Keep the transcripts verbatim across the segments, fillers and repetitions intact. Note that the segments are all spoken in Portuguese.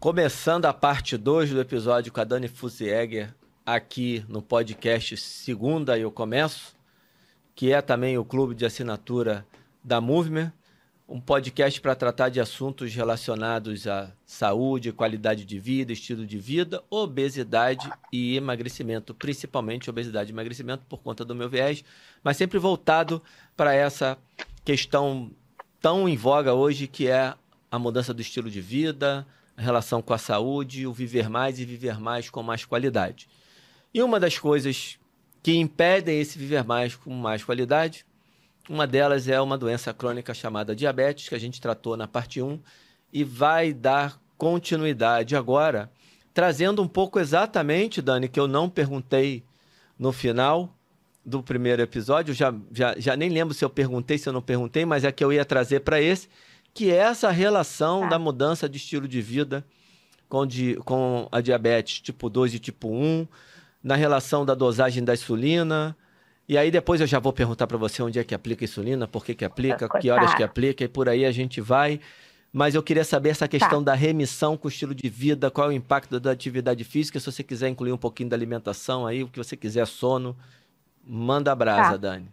Começando a parte dois do episódio com a Dani Fusieger, aqui no podcast Segunda Eu Começo, que é também o clube de assinatura da Movement, um podcast para tratar de assuntos relacionados à saúde, qualidade de vida, estilo de vida, obesidade e emagrecimento, principalmente obesidade e emagrecimento por conta do meu viés, mas sempre voltado para essa questão tão em voga hoje, que é a mudança do estilo de vida, a relação com a saúde, o viver mais e viver mais com mais qualidade. E uma das coisas que impedem esse viver mais com mais qualidade, uma delas é uma doença crônica chamada diabetes, que a gente tratou na parte um, e vai dar continuidade agora, trazendo um pouco exatamente, Dani, que eu não perguntei no final do primeiro episódio, já, já, já nem lembro se eu perguntei, se eu não perguntei, mas é que eu ia trazer para esse, que é essa relação Tá. da mudança de estilo de vida com, di, com a diabetes tipo dois e tipo um, na relação da dosagem da insulina. E aí depois eu já vou perguntar para você onde é que aplica a insulina, por que que aplica, que horas que aplica, e por aí a gente vai. Mas eu queria saber essa questão Tá. da remissão com o estilo de vida, qual é o impacto da atividade física, se você quiser incluir um pouquinho da alimentação aí, o que você quiser, sono, manda a brasa, Tá. Dani.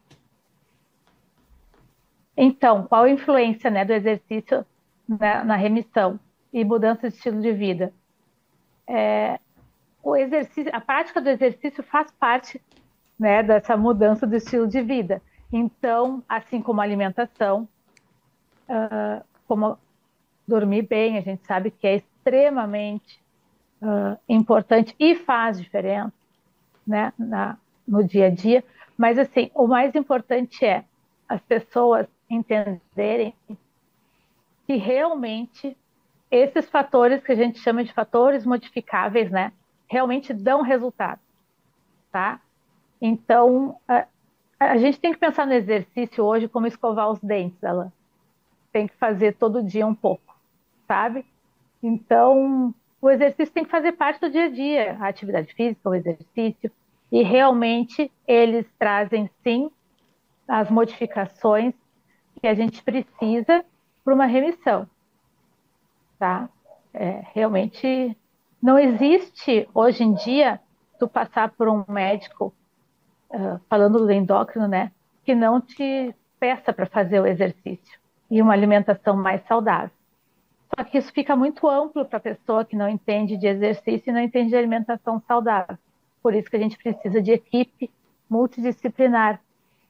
Então, qual a influência, né, do exercício na, na remissão e mudança de estilo de vida? É, o exercício, a prática do exercício faz parte, né, dessa mudança do estilo de vida. Então, assim como a alimentação, ah, como dormir bem, a gente sabe que é extremamente ah, importante e faz diferença, né, na, no dia a dia. Mas, assim, o mais importante é as pessoas entenderem que realmente esses fatores que a gente chama de fatores modificáveis, né, realmente dão resultado, tá? Então, a, a gente tem que pensar no exercício hoje como escovar os dentes, ela tem que fazer todo dia um pouco, sabe? Então, o exercício tem que fazer parte do dia a dia, a atividade física, o exercício, e realmente eles trazem, sim, as modificações que a gente precisa para uma remissão, tá? É, realmente não existe hoje em dia tu passar por um médico, uh, falando do endócrino, né, que não te peça para fazer o exercício e uma alimentação mais saudável. Só que isso fica muito amplo para a pessoa que não entende de exercício e não entende de alimentação saudável. Por isso que a gente precisa de equipe multidisciplinar.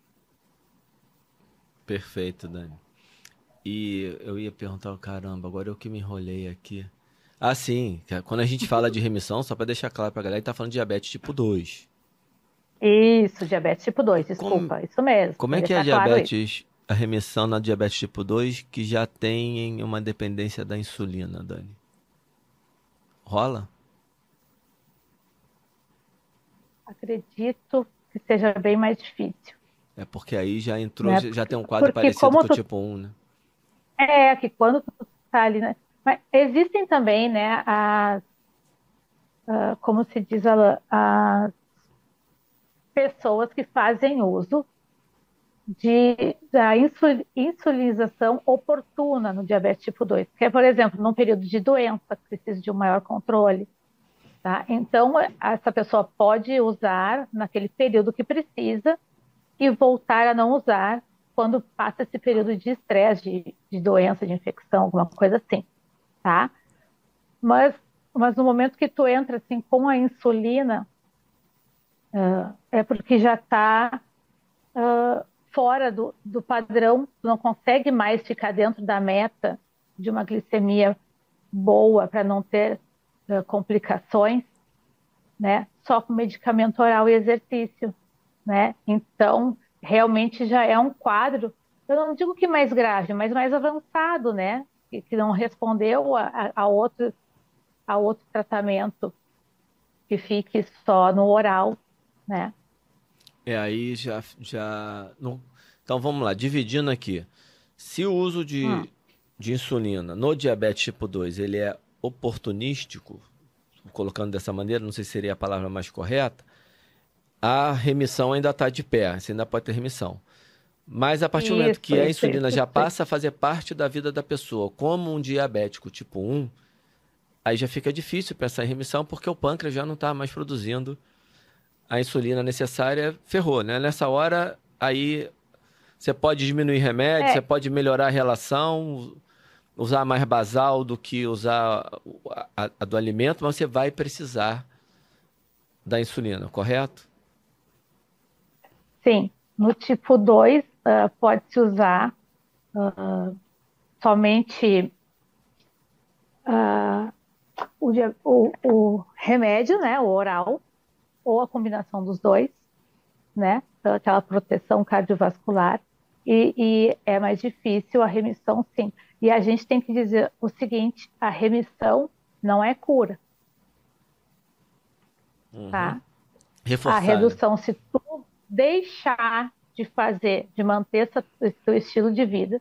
Perfeito, Dani. E eu ia perguntar, caramba, agora eu que me enrolei aqui. Ah, sim, quando a gente fala de remissão, só para deixar claro para a galera, a gente tá falando de diabetes tipo dois. Isso, diabetes tipo dois, desculpa, Como, isso mesmo. como Vou é que é a deixar claro isso. diabetes, a remissão na diabetes tipo dois que já tem uma dependência da insulina, Dani? Rola? Acredito que seja bem mais difícil, É porque aí já entrou, né? já Porque, tem um quadro porque parecido como com o tu tipo um, né? é que quando tu tá ali, né? Mas existem também, né, as, ah, como se diz, a- as pessoas que fazem uso de, da insul- insulinização oportuna no diabetes tipo dois, que é, por exemplo, num período de doença, que precisa de um maior controle, tá? Então, essa pessoa pode usar naquele período que precisa e voltar a não usar quando passa esse período de estresse, de, de doença, de infecção, alguma coisa assim, tá? Mas, mas no momento que tu entra assim com a insulina, ah, é porque já está fora do, do padrão, tu não consegue mais ficar dentro da meta de uma glicemia boa para não ter ah, complicações, né? Só com medicamento oral e exercício, né? Então, realmente já é um quadro, eu não digo que mais grave, mas mais avançado, né? Que, que não respondeu a, a, a outro, a outro tratamento que fique só no oral, né? É, aí já, já... não- Então vamos lá, dividindo aqui. Se o uso Hum, de, de insulina no diabetes tipo dois, ele é oportunístico, colocando dessa maneira, não sei se seria a palavra mais correta, a remissão ainda está de pé, você ainda pode ter remissão. Mas a partir do momento isso, que a isso, insulina isso, já isso. passa a fazer parte da vida da pessoa, como um diabético tipo um, aí já fica difícil pensar em remissão, porque o pâncreas já não está mais produzindo a insulina necessária, ferrou, né? Nessa hora, aí você pode diminuir remédio, você É, pode melhorar a relação, usar mais basal do que usar a, a- a do alimento, mas você vai precisar da insulina, correto? sim. No tipo dois, ah, pode-se usar somente ah, o, dia- o- o remédio, né, o oral, ou a combinação dos dois, né, então, aquela proteção cardiovascular, e, e é mais difícil a remissão, sim. E a gente tem que dizer o seguinte: a remissão não é cura, Uhum. tá? A Reforçar, né? redução, se tu deixar de fazer, de manter essa, esse teu estilo de vida,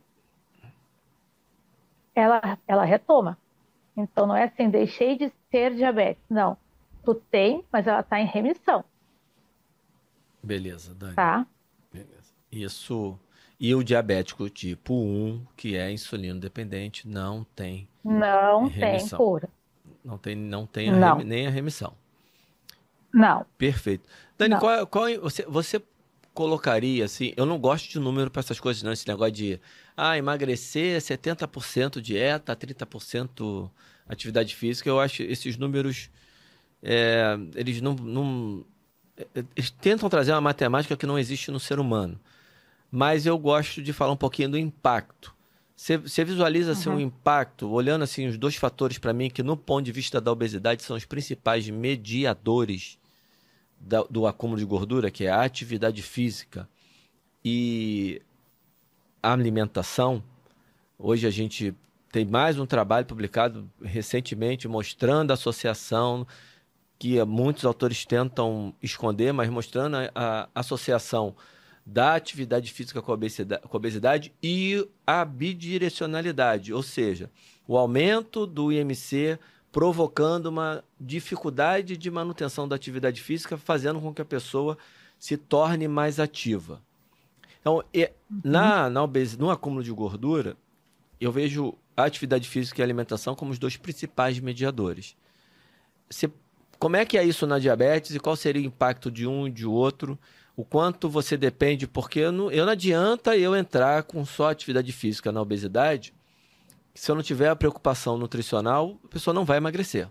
ela, ela retoma. Então, não é assim, deixei de ter diabetes. Não. Tu tem, mas ela está em remissão, Beleza, Dani. tá? Beleza. Isso. E o diabético tipo um, que é insulino dependente, não tem Não tem remissão. cura. Não tem, não tem a remi- Não, nem a remissão. não, Perfeito. Dani, não. qual, qual você, você colocaria assim? Eu não gosto de número para essas coisas, não. Esse negócio de ah, emagrecer setenta por cento dieta, trinta por cento atividade física. Eu acho esses números, é, eles não, não. Eles tentam trazer uma matemática que não existe no ser humano. Mas eu gosto de falar um pouquinho do impacto. Você, você visualiza assim, um Uhum. impacto, olhando assim os dois fatores para mim que no ponto de vista da obesidade são os principais mediadores da- do acúmulo de gordura, que é a atividade física e a alimentação. Hoje a gente tem mais um trabalho publicado recentemente mostrando a associação que muitos autores tentam esconder, mas mostrando a, a associação da atividade física com a obesidade, com a obesidade e a bidirecionalidade, ou seja, o aumento do I M C provocando uma dificuldade de manutenção da atividade física, fazendo com que a pessoa se torne mais ativa. Então, e- Uhum. na, na obes- no acúmulo de gordura, eu vejo a atividade física e a alimentação como os dois principais mediadores. Você- como é que é isso na diabetes e qual seria o impacto de um e de outro? O quanto você depende, porque eu não, eu não adianta eu entrar com só atividade física na obesidade, se eu não tiver a preocupação nutricional, a pessoa não vai emagrecer.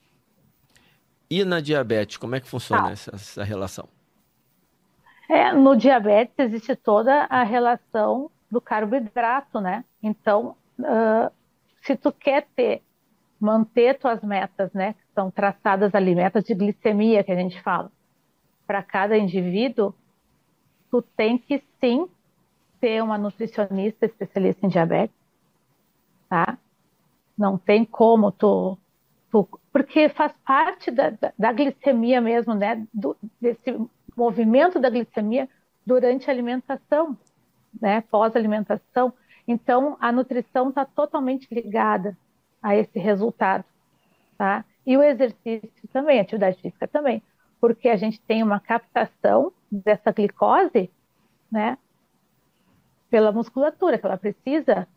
E na diabetes, como é que funciona Tá. essa, essa relação? É, no diabetes existe toda a relação do carboidrato, né? Então, ah, se tu quer ter, manter tuas metas, né, que são traçadas ali, metas de glicemia que a gente fala, para cada indivíduo, tu tem que sim ter uma nutricionista especialista em diabetes, tá? Não tem como tu, tu porque faz parte da, da, da glicemia mesmo, né? Do, desse movimento da glicemia durante a alimentação, né? Pós-alimentação. Então, a nutrição está totalmente ligada a esse resultado, tá? E o exercício também, a atividade física também, porque a gente tem uma captação dessa glicose, né? Pela musculatura, que ela precisa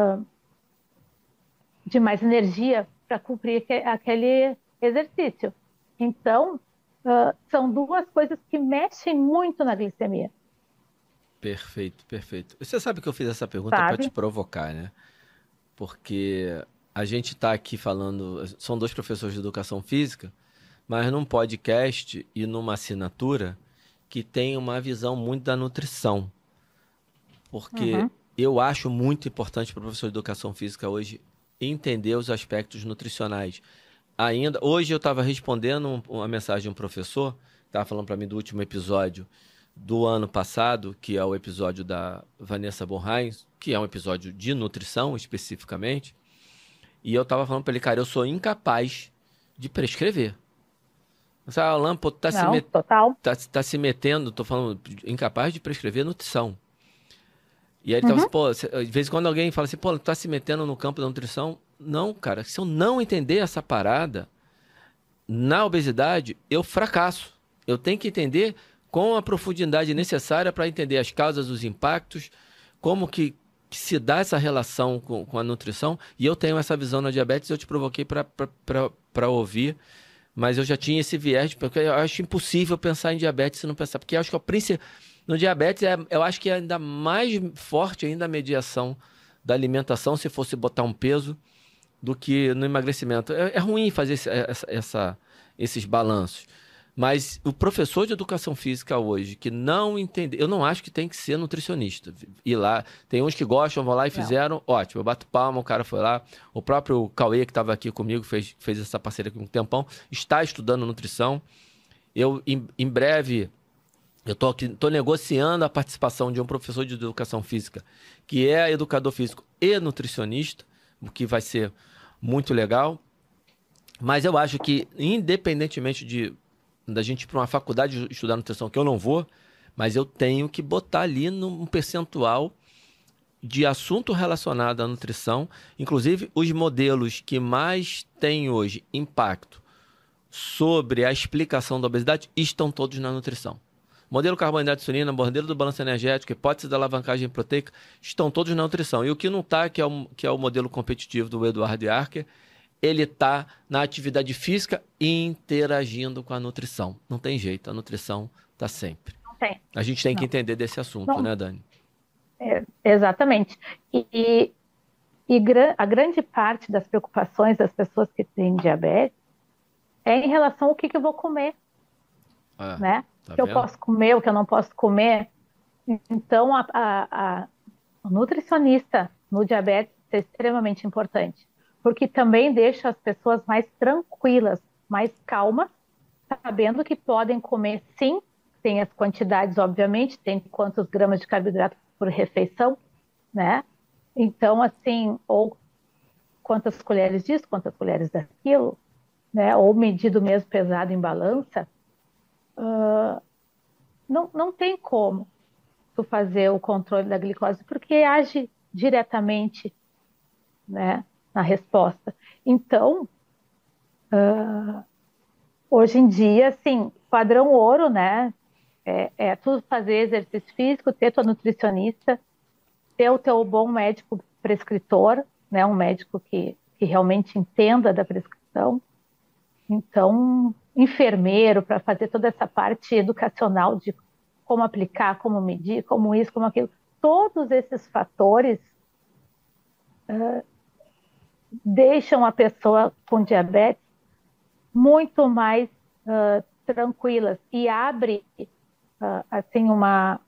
de mais energia para cumprir aquele exercício. Então, uh, são duas coisas que mexem muito na glicemia, Perfeito, perfeito. Você sabe que eu fiz essa pergunta para te sabe? provocar, né? Porque a gente está aqui falando, são dois professores de educação física, mas num podcast e numa assinatura que tem uma visão muito da nutrição. Porque Uhum. eu acho muito importante para o professor de educação física hoje entender os aspectos nutricionais. Ainda, hoje eu estava respondendo um- uma mensagem de um professor, estava falando para mim do último episódio do ano passado, que é o episódio da Vanessa Bornheim, que é um episódio de nutrição especificamente, e eu estava falando para ele, cara, eu sou incapaz de prescrever. Mas, ah, Alan, pô, tu tá se, Não, met... total. tá, tá se metendo, tô falando, incapaz de prescrever nutrição. E aí ele tava assim, Uhum. pô, cê- de vez em quando alguém fala assim, pô, tu tá se metendo no campo da nutrição. Não, cara, se eu não entender essa parada, na obesidade, eu fracasso. Eu tenho que entender com a profundidade necessária para entender as causas, os impactos, como que que se dá essa relação com, com a nutrição, e eu tenho essa visão na diabetes, eu te provoquei para ouvir, mas eu já tinha esse viés, porque eu acho impossível pensar em diabetes se não pensar, porque eu acho que o princípio, no diabetes, é, eu acho que é ainda mais forte ainda a mediação da alimentação, se fosse botar um peso, do que no emagrecimento. É, é ruim fazer esse, essa, essa, esses balanços. Mas o professor de educação física hoje, que não entende, eu não acho que tem que ser nutricionista. Ir lá, tem uns que gostam, vão lá e fizeram, não. Ótimo, eu bato palma, o cara foi lá. O próprio Cauê, que estava aqui comigo, fez, fez essa parceria aqui um tempão, está estudando nutrição. Eu, em, em breve, eu tô, aqui, tô negociando a participação de um professor de educação física, que é educador físico e nutricionista, o que vai ser muito legal. Mas eu acho que, independentemente de da gente ir para uma faculdade de estudar nutrição, que eu não vou, mas eu tenho que botar ali num percentual de assunto relacionado à nutrição. Inclusive, os modelos que mais têm hoje impacto sobre a explicação da obesidade estão todos na nutrição. Modelo carboidrato e insulina, modelo do balanço energético, hipótese da alavancagem proteica, estão todos na nutrição. E o que não está, que, é o, que é o modelo competitivo do Eduardo Yarker, ele está na atividade física e interagindo com a nutrição. Não tem jeito, a nutrição está sempre. Não tem. A gente tem não. que entender desse assunto, não. né, Dani? É, exatamente. E, e, e gra a grande parte das preocupações das pessoas que têm diabetes é em relação ao que, que eu vou comer. Ah, né? Tá o que vendo? Eu posso comer, o que eu não posso comer. Então, a, a, a, o nutricionista no diabetes é extremamente importante. Porque também deixa as pessoas mais tranquilas, mais calmas, sabendo que podem comer sim, tem as quantidades, obviamente, tem quantos gramas de carboidrato por refeição, né? Então, assim, ou quantas colheres disso, quantas colheres daquilo, né? Ou medido mesmo pesado em balança, uh, não, não tem como tu fazer o controle da glicose, porque age diretamente, né, na resposta. Então, uh, hoje em dia, assim, padrão ouro, né, é, é tu fazer exercício físico, ter tua nutricionista, ter o teu bom médico prescritor, né, um médico que, que realmente entenda da prescrição. Então, enfermeiro, para fazer toda essa parte educacional de como aplicar, como medir, como isso, como aquilo. Todos esses fatores uh, deixam a pessoa com diabetes muito mais uh, tranquilas e abre uh, assim uma,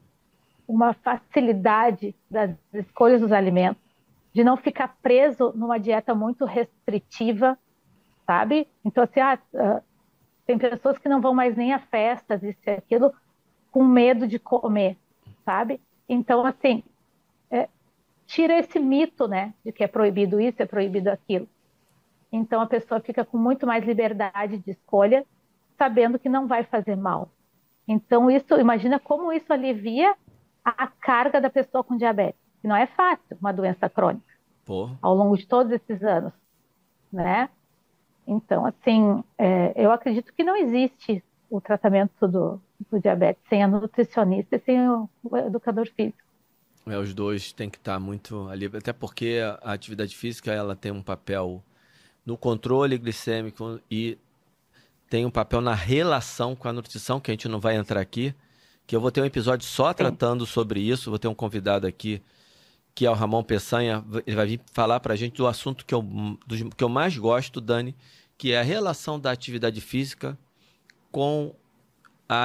uma facilidade das escolhas dos alimentos, de não ficar preso numa dieta muito restritiva, sabe? Então, assim, ah, uh, tem pessoas que não vão mais nem a festas, isso e aquilo, com medo de comer, sabe? Então, assim, é, tira esse mito, né, de que é proibido isso, é proibido aquilo. Então, a pessoa fica com muito mais liberdade de escolha, sabendo que não vai fazer mal. Então, isso, imagina como isso alivia a carga da pessoa com diabetes, que não é fácil, uma doença crônica, Pô. ao longo de todos esses anos, né? Então, assim, é, eu acredito que não existe o tratamento do, do diabetes sem a nutricionista e sem o, o educador físico. É, os dois têm que estar muito ali, até porque a atividade física ela tem um papel no controle glicêmico e tem um papel na relação com a nutrição, que a gente não vai entrar aqui, que eu vou ter um episódio só Sim. tratando sobre isso, vou ter um convidado aqui, que é o Ramon Peçanha, ele vai vir falar para a gente do assunto que eu, do, que eu mais gosto, Dani, que é a relação da atividade física com a,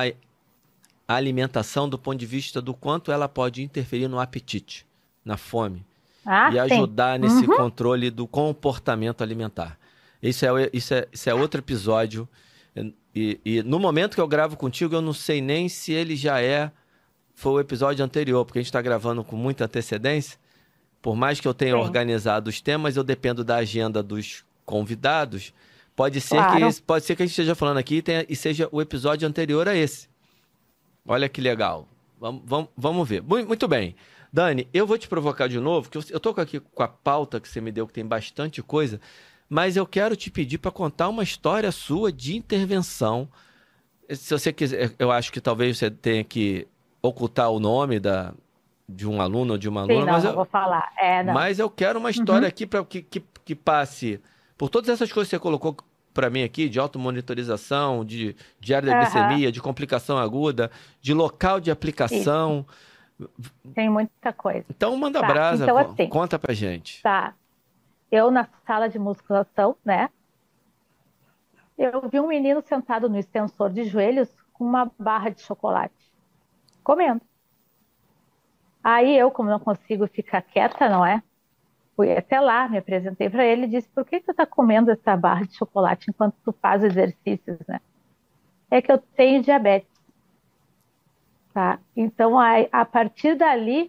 a alimentação do ponto de vista do quanto ela pode interferir no apetite, na fome, ah, e ajudar sim. nesse uhum. controle do comportamento alimentar. Isso é, isso é, isso é outro episódio, e, e no momento que eu gravo contigo, eu não sei nem se ele já é, foi o episódio anterior, porque a gente está gravando com muita antecedência. Por mais que eu tenha sim. organizado os temas, eu dependo da agenda dos convidados. Pode ser, claro. que, pode ser que a gente esteja falando aqui e, tenha, e seja o episódio anterior a esse. Olha que legal. Vamos, vamos, vamos ver. Muito bem. Dani, eu vou te provocar de novo, que eu estou aqui com a pauta que você me deu, que tem bastante coisa, mas eu quero te pedir para contar uma história sua de intervenção. Se você quiser, eu acho que talvez você tenha que ocultar o nome da, de um aluno ou de uma Sim, aluna, não, mas não eu, vou falar. É, não. mas eu quero uma história Uhum. aqui para que, que, que passe por todas essas coisas que você colocou para mim aqui, de automonitorização, de diário da Aham, glicemia, de complicação aguda, de local de isso. aplicação. Tem muita coisa. Então, manda Tá, brasa, então co- assim, conta pra gente. tá. Eu na sala de musculação, né? Eu vi um menino sentado no extensor de joelhos com uma barra de chocolate, comendo. Aí eu, como não consigo ficar quieta, não é? Fui até lá, me apresentei para ele e disse: por que tu está comendo essa barra de chocolate enquanto tu faz exercícios, né? É que eu tenho diabetes, tá? Então, a, a partir dali,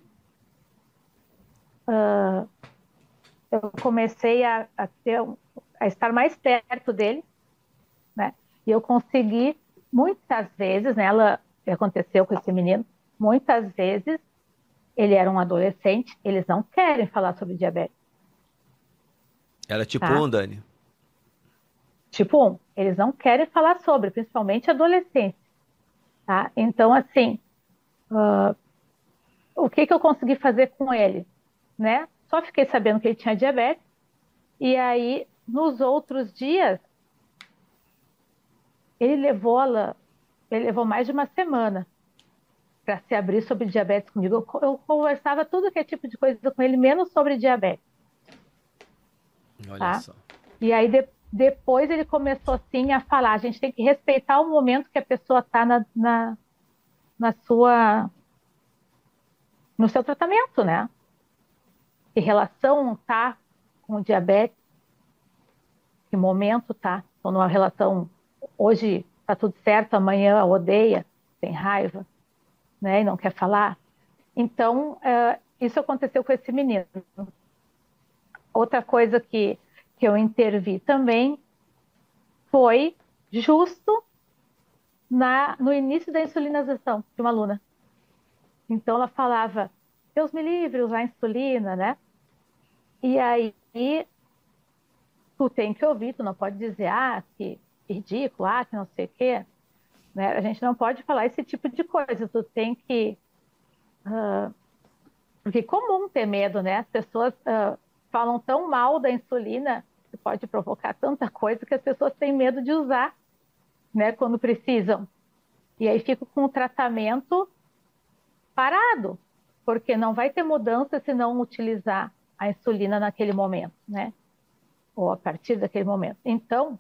eu comecei a, a, ter, a estar mais perto dele, né? E eu consegui, muitas vezes, né? Ela, aconteceu com esse menino, muitas vezes, ele era um adolescente, eles não querem falar sobre diabetes, Era tipo tá? um, Dani. Tipo um, eles não querem falar sobre, principalmente adolescentes, tá? Então, assim, o que que eu consegui fazer com ele, né? Só fiquei sabendo que ele tinha diabetes, e aí, nos outros dias, ele levou, ela, ele levou mais de uma semana para se abrir sobre diabetes comigo. Eu, eu conversava tudo que é tipo de coisa com ele, menos sobre diabetes, Olha tá? só. E aí, de, depois ele começou, assim, a falar, a gente tem que respeitar o momento que a pessoa está na, na, na sua, no seu tratamento, né? Que relação tá com o diabetes, que momento tá. Estou numa relação, hoje tá tudo certo, amanhã odeia, tem raiva, né? E não quer falar. Então, é, isso aconteceu com esse menino. Outra coisa que, que eu intervi também foi justo na, no início da insulinização de uma aluna. Então, ela falava, Deus me livre, usar insulina, né? E aí, tu tem que ouvir, tu não pode dizer, ah, que ridículo, ah, que não sei o quê. Né? A gente não pode falar esse tipo de coisa, tu tem que... Porque é comum ter medo, né? As pessoas uh, falam tão mal da insulina, que pode provocar tanta coisa, que as pessoas têm medo de usar, né, quando precisam. E aí fica com o tratamento parado, porque não vai ter mudança se não utilizar a insulina naquele momento, né? Ou a partir daquele momento. Então,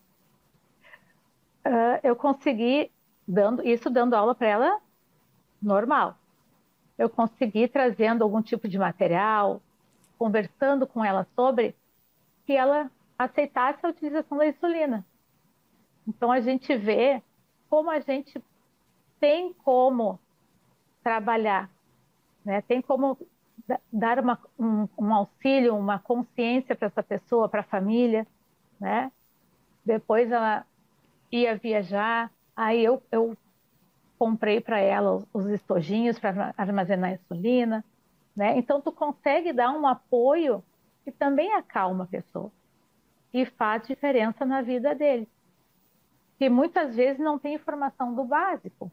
uh, eu consegui, dando, isso dando aula para ela normal. Eu consegui trazendo algum tipo de material, conversando com ela sobre, que ela aceitasse a utilização da insulina. Então, a gente vê como a gente tem como trabalhar, né? Tem como dar uma, um, um auxílio, uma consciência para essa pessoa, para a família, né? Depois ela ia viajar, aí eu, eu comprei para ela os, os estojinhos para armazenar insulina, né? Então, tu consegue dar um apoio que também acalma a pessoa e faz diferença na vida dele, que muitas vezes não tem informação do básico.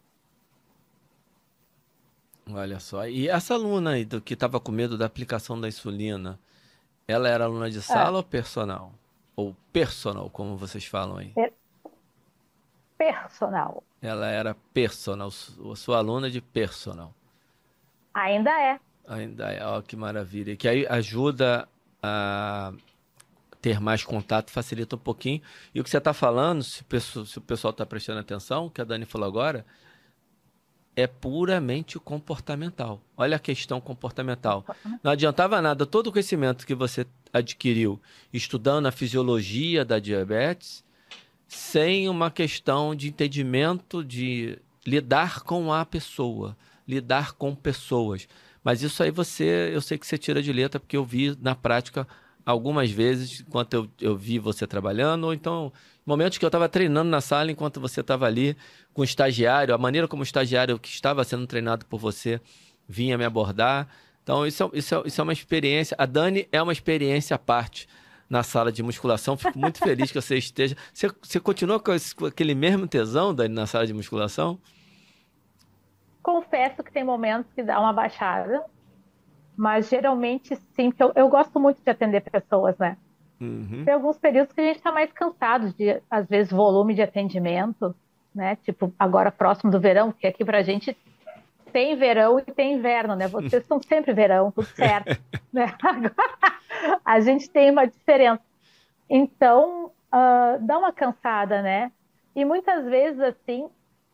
Olha só. E essa aluna aí do que estava com medo da aplicação da insulina, ela era aluna de Ah, sala ou personal? Ou personal, como vocês falam aí? per- personal. Ela era personal, su- sua aluna de personal. Ainda é. Ainda é, ó, que maravilha. Que aí ajuda a ter mais contato, facilita um pouquinho. E o que você está falando, se o pessoal, se o pessoal está prestando atenção, o que a Dani falou agora, é puramente comportamental. Olha a questão comportamental. Não adiantava nada todo o conhecimento que você adquiriu estudando a fisiologia da diabetes, sem uma questão de entendimento de lidar com a pessoa, lidar com pessoas. Mas isso aí você, eu sei que você tira de letra, porque eu vi na prática algumas vezes, enquanto eu, eu vi você trabalhando, ou então momentos que eu estava treinando na sala enquanto você estava ali com o estagiário, a maneira como o estagiário que estava sendo treinado por você vinha me abordar. Então, isso é, isso é, isso é uma experiência. A Dani é uma experiência à parte na sala de musculação. Fico muito feliz que você esteja. Você, você continua com, esse, com aquele mesmo tesão, Dani, na sala de musculação? Confesso que tem momentos que dá uma baixada, mas geralmente sim, porque eu, eu gosto muito de atender pessoas, né? Uhum. Tem alguns períodos que a gente está mais cansado de, às vezes, volume de atendimento, né? Tipo, agora próximo do verão, porque aqui pra gente tem verão e tem inverno, né? Vocês estão sempre verão, tudo certo, né? Agora, a gente tem uma diferença. Então, ah, dá uma cansada, né? E muitas vezes, assim,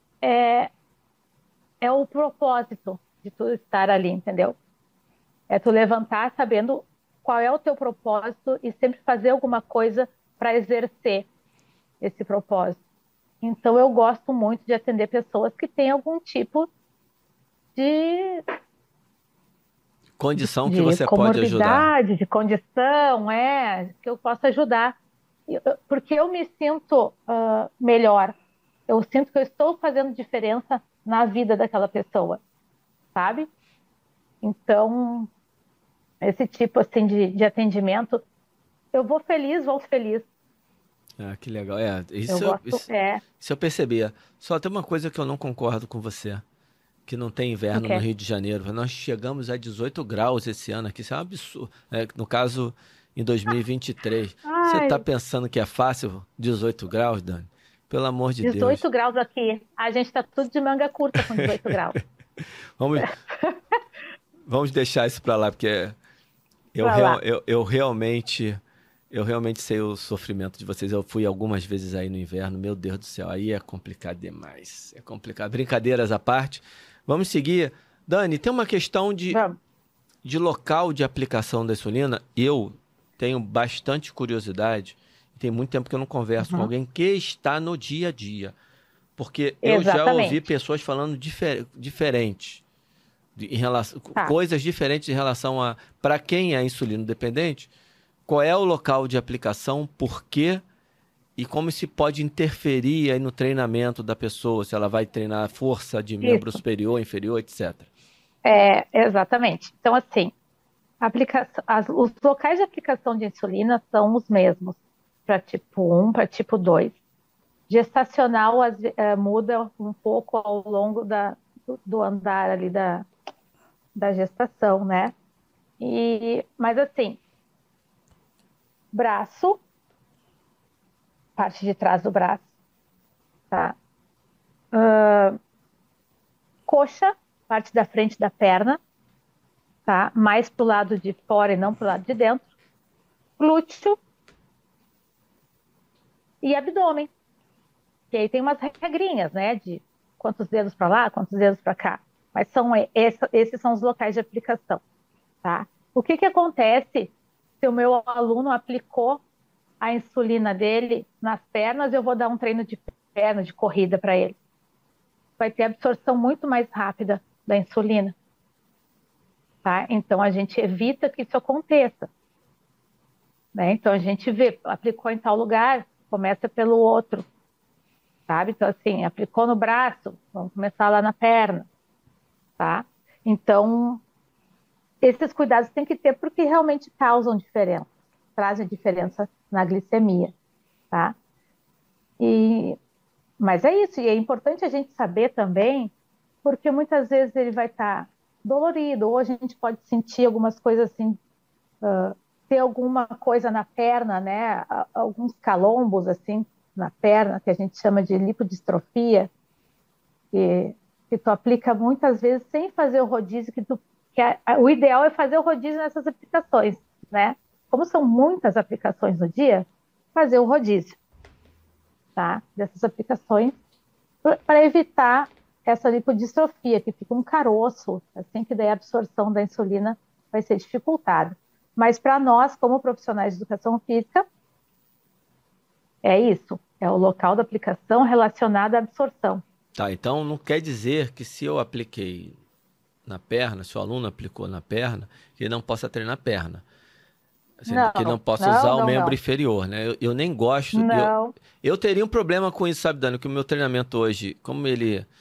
é o propósito de tu estar ali, entendeu? É tu levantar sabendo qual é o teu propósito e sempre fazer alguma coisa para exercer esse propósito. Então, eu gosto muito de atender pessoas que têm algum tipo de, de, Condição que de você pode ajudar. comorbidade, de condição, é, que eu possa ajudar. Eu- Porque eu me sinto ah, melhor. Eu sinto que eu estou fazendo diferença na vida daquela pessoa, sabe? Então, esse tipo assim de, de atendimento, eu vou feliz, volto feliz. Ah, que legal. É, Eu isso, eu- gosto, isso, é, isso eu percebia. Só tem uma coisa que eu não concordo com você, que não tem o inverno no quê? Rio de Janeiro. Nós chegamos a dezoito graus esse ano aqui. Isso é um absurdo. É, no caso, em dois mil e vinte e três. Você está Ai, pensando que é fácil dezoito graus, Dani? Pelo amor de Deus. dezoito graus aqui. A gente tá tudo de manga curta com dezoito graus. Vamos, vamos deixar isso para lá, porque eu, Pra real, lá. eu, eu realmente eu realmente sei o sofrimento de vocês. Eu fui algumas vezes aí no inverno. Meu Deus do céu, aí é complicado demais. É complicado. Brincadeiras à parte. Vamos seguir. Dani, tem uma questão de, Vamos. de local de aplicação da insulina. Eu tenho bastante curiosidade. Tem muito tempo que eu não converso com Uhum. alguém que está no dia a dia. Porque eu já ouvi Exatamente. pessoas falando difer diferente de- em relação, Tá. coisas diferentes em relação a para quem é insulino dependente, qual é o local de aplicação, por quê e como se pode interferir aí no treinamento da pessoa, se ela vai treinar força de membro Isso. superior, inferior, etcétera. É, exatamente. Então, assim, a aplicação, as- os locais de aplicação de insulina são os mesmos para tipo um, para tipo dois. Gestacional as- eh, muda um pouco ao longo da, do, do andar ali da, da gestação, né? E, mas assim, braço, parte de trás do braço, tá? Coxa, parte da frente da perna, tá? Mais pro lado de fora e não pro lado de dentro. Glúteo e abdômen. Que aí tem umas regrinhas, né? De quantos dedos para lá, quantos dedos para cá. Mas são e- essa- esses são os locais de aplicação, tá? O que que acontece se o meu aluno aplicou a insulina dele nas pernas? Eu vou dar um treino de perna, de corrida para ele. Vai ter absorção muito mais rápida da insulina, tá? Então a gente evita que isso aconteça, né? Então a gente vê, aplicou em tal lugar, começa pelo outro, sabe? Então assim, aplicou no braço, vamos começar lá na perna, tá? Então esses cuidados tem que ter porque realmente causam diferença, trazem diferença na glicemia, tá? E mas é isso, e é importante a gente saber também, porque muitas vezes ele vai estar dolorido, ou a gente pode sentir algumas coisas assim, ter alguma coisa na perna, né? Alguns calombos assim na perna, que a gente chama de lipodistrofia, que, que tu aplica muitas vezes sem fazer o rodízio, que, tu, que a, a, o ideal é fazer o rodízio nessas aplicações, né? Como são muitas aplicações no dia, fazer o rodízio, tá? Dessas aplicações para evitar essa lipodistrofia, que fica um caroço, assim que daí a absorção da insulina vai ser dificultada. Mas para nós, como profissionais de educação física, é isso, é o local da aplicação relacionado à absorção. Tá, então não quer dizer que se eu apliquei na perna, se o aluno aplicou na perna, que ele não possa treinar a perna. Sendo que não Não, possa não, usar o não, membro não, inferior, né? Eu, eu nem gosto. Eu, não. eu teria um problema com isso, sabe, Dani? Que o meu treinamento hoje, como ele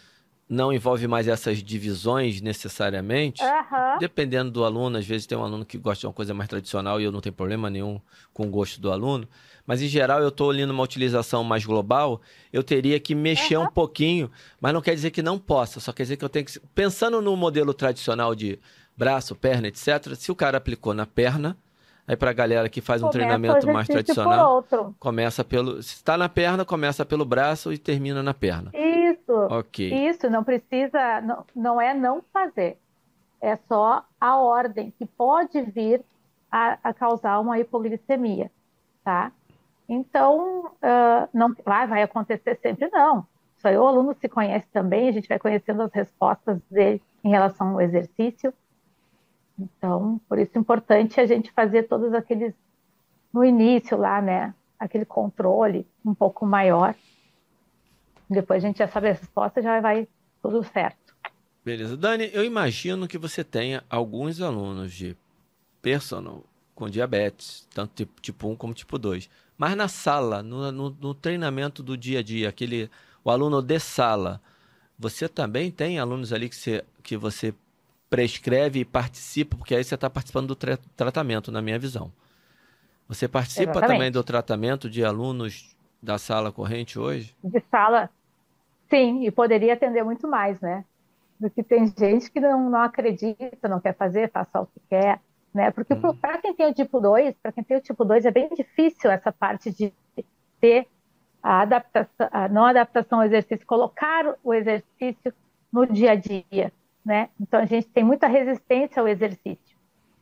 não envolve mais essas divisões necessariamente, Aham, dependendo do aluno, às vezes tem um aluno que gosta de uma coisa mais tradicional e eu não tenho problema nenhum com o gosto do aluno, mas em geral eu estou olhando uma utilização mais global, eu teria que mexer um aham. pouquinho, mas não quer dizer que não possa, só quer dizer que eu tenho que... Pensando no modelo tradicional de braço, perna, etcétera, se o cara aplicou na perna, aí para a galera que faz um Começa o treinamento mais exercício por tradicional, outro. começa pelo... Se está na perna, começa pelo braço e termina na perna. Isso, Ok. isso, não precisa, não, não é não fazer, é só a ordem que pode vir a, a causar uma hipoglicemia, tá? Então, ah, não ah, vai acontecer sempre, não. Isso aí o aluno se conhece também, a gente vai conhecendo as respostas dele em relação ao exercício. Então, por isso é importante a gente fazer todos aqueles, no início lá, né? Aquele controle um pouco maior. Depois a gente já sabe a resposta, já vai tudo certo. Beleza. Dani, eu imagino que você tenha alguns alunos de personal com diabetes, tanto tipo, tipo um como tipo dois. Mas na sala, no, no, no treinamento do dia a dia, aquele, o aluno de sala, você também tem alunos ali que você, que você prescreve e participa, porque aí você está participando do tra- tratamento, na minha visão. Você participa também do Exatamente. tratamento de alunos da sala corrente hoje? De sala, sim, e poderia atender muito mais, né? Porque tem gente que não, não acredita, não quer fazer, faz só o que quer, né? Porque Hum. para quem tem o tipo dois, para quem tem o tipo dois é bem difícil essa parte de ter a adaptação, a não adaptação ao exercício, colocar o exercício no dia a dia, né? Então a gente tem muita resistência ao exercício.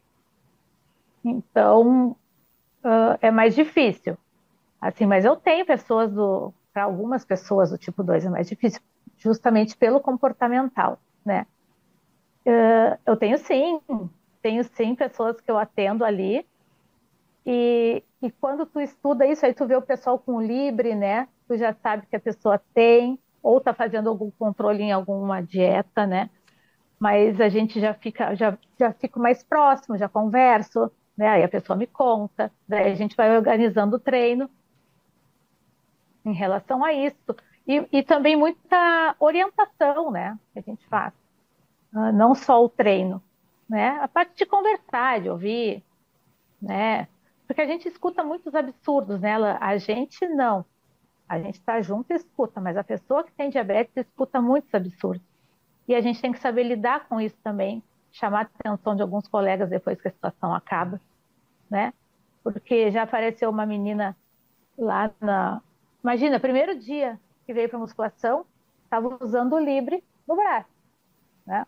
Então, uh, é mais difícil. Assim, mas eu tenho pessoas do, para algumas pessoas do tipo dois é mais difícil, justamente pelo comportamental, né? Eu tenho sim, tenho sim pessoas que eu atendo ali, e, e quando tu estuda isso, aí tu vê o pessoal com Libre, né? Tu já sabe que a pessoa tem, ou tá fazendo algum controle em alguma dieta, né? Mas a gente já fica, já, já fico mais próximo, já converso, né? Aí a pessoa me conta, daí a gente vai organizando o treino em relação a isso. E, e também muita orientação, né? Que a gente faz. Ah, não só o treino, né? A parte de conversar, de ouvir, né? Porque a gente escuta muitos absurdos, né? Ela- A gente não. A gente está junto e escuta, mas a pessoa que tem diabetes escuta muitos absurdos. E a gente tem que saber lidar com isso também, chamar a atenção de alguns colegas depois que a situação acaba, né? Porque já apareceu uma menina lá na. Imagina, primeiro dia que veio para musculação, estava usando o Libre no braço, né?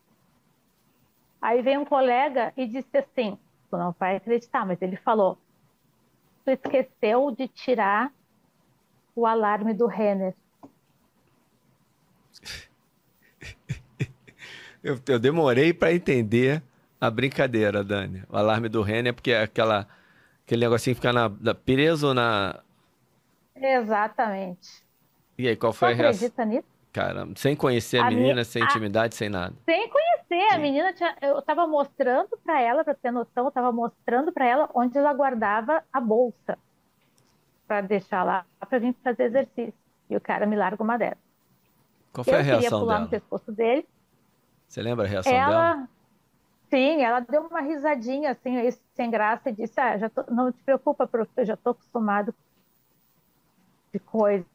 Aí veio um colega e disse assim: tu não vai acreditar, mas ele falou: tu esqueceu de tirar o alarme do Renner. Eu, eu demorei para entender a brincadeira, Dani. O alarme do Renner, porque é aquela, aquele negocinho fica na, na- preso na. Exatamente. E aí, qual Tu foi a reação? acredita nisso? Cara, sem conhecer a A mi... menina, sem a... intimidade, sem nada. Sem conhecer, a menina tinha... eu estava mostrando para ela, para ter noção, eu estava mostrando para ela onde ela guardava a bolsa para deixar lá para a gente fazer exercício. E o cara me larga uma dessa. Qual foi a Eu queria reação pular no dela? pescoço dele. Você lembra a reação dela? Ela, sim, ela deu uma risadinha assim, meio sem graça, e disse: ah, já tô... não te preocupa, prof, eu já estou acostumado de coisa.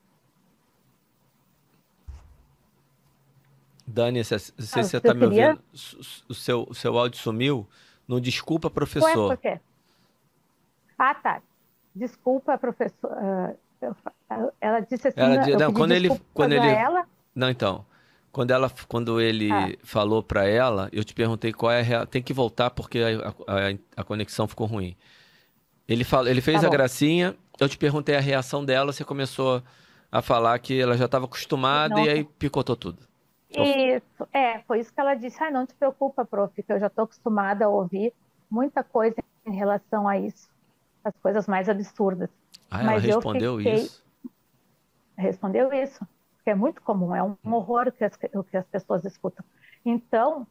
Dani, se- não sei Ah, se você está eu me queria. ouvindo. Su- O seu, o seu áudio sumiu. Não desculpa, Ué, professor. por quê? Ah, tá. Desculpa, professora. Eu fa- Ela disse assim, Ela, né, di- eu não, pedi quando ele, desculpas quando a ele, ela. não, então, quando ela, quando Ah, ele falou pra ela, eu te perguntei qual é a, rea- tem que voltar porque a, a, a conexão ficou ruim. Ele falou, ele tá fez a bom. gracinha, eu te perguntei a reação dela, você começou a falar que ela já estava acostumada e Não, aí picotou tudo. Eu- isso, é, foi isso que ela disse. Ah, não te preocupa, prof, que eu já estou acostumada a ouvir muita coisa em relação a isso, as coisas mais absurdas. Ah, ela Mas eu respondeu fiquei, isso? respondeu isso, que é muito comum, é um horror o que as, o que as pessoas escutam. Então,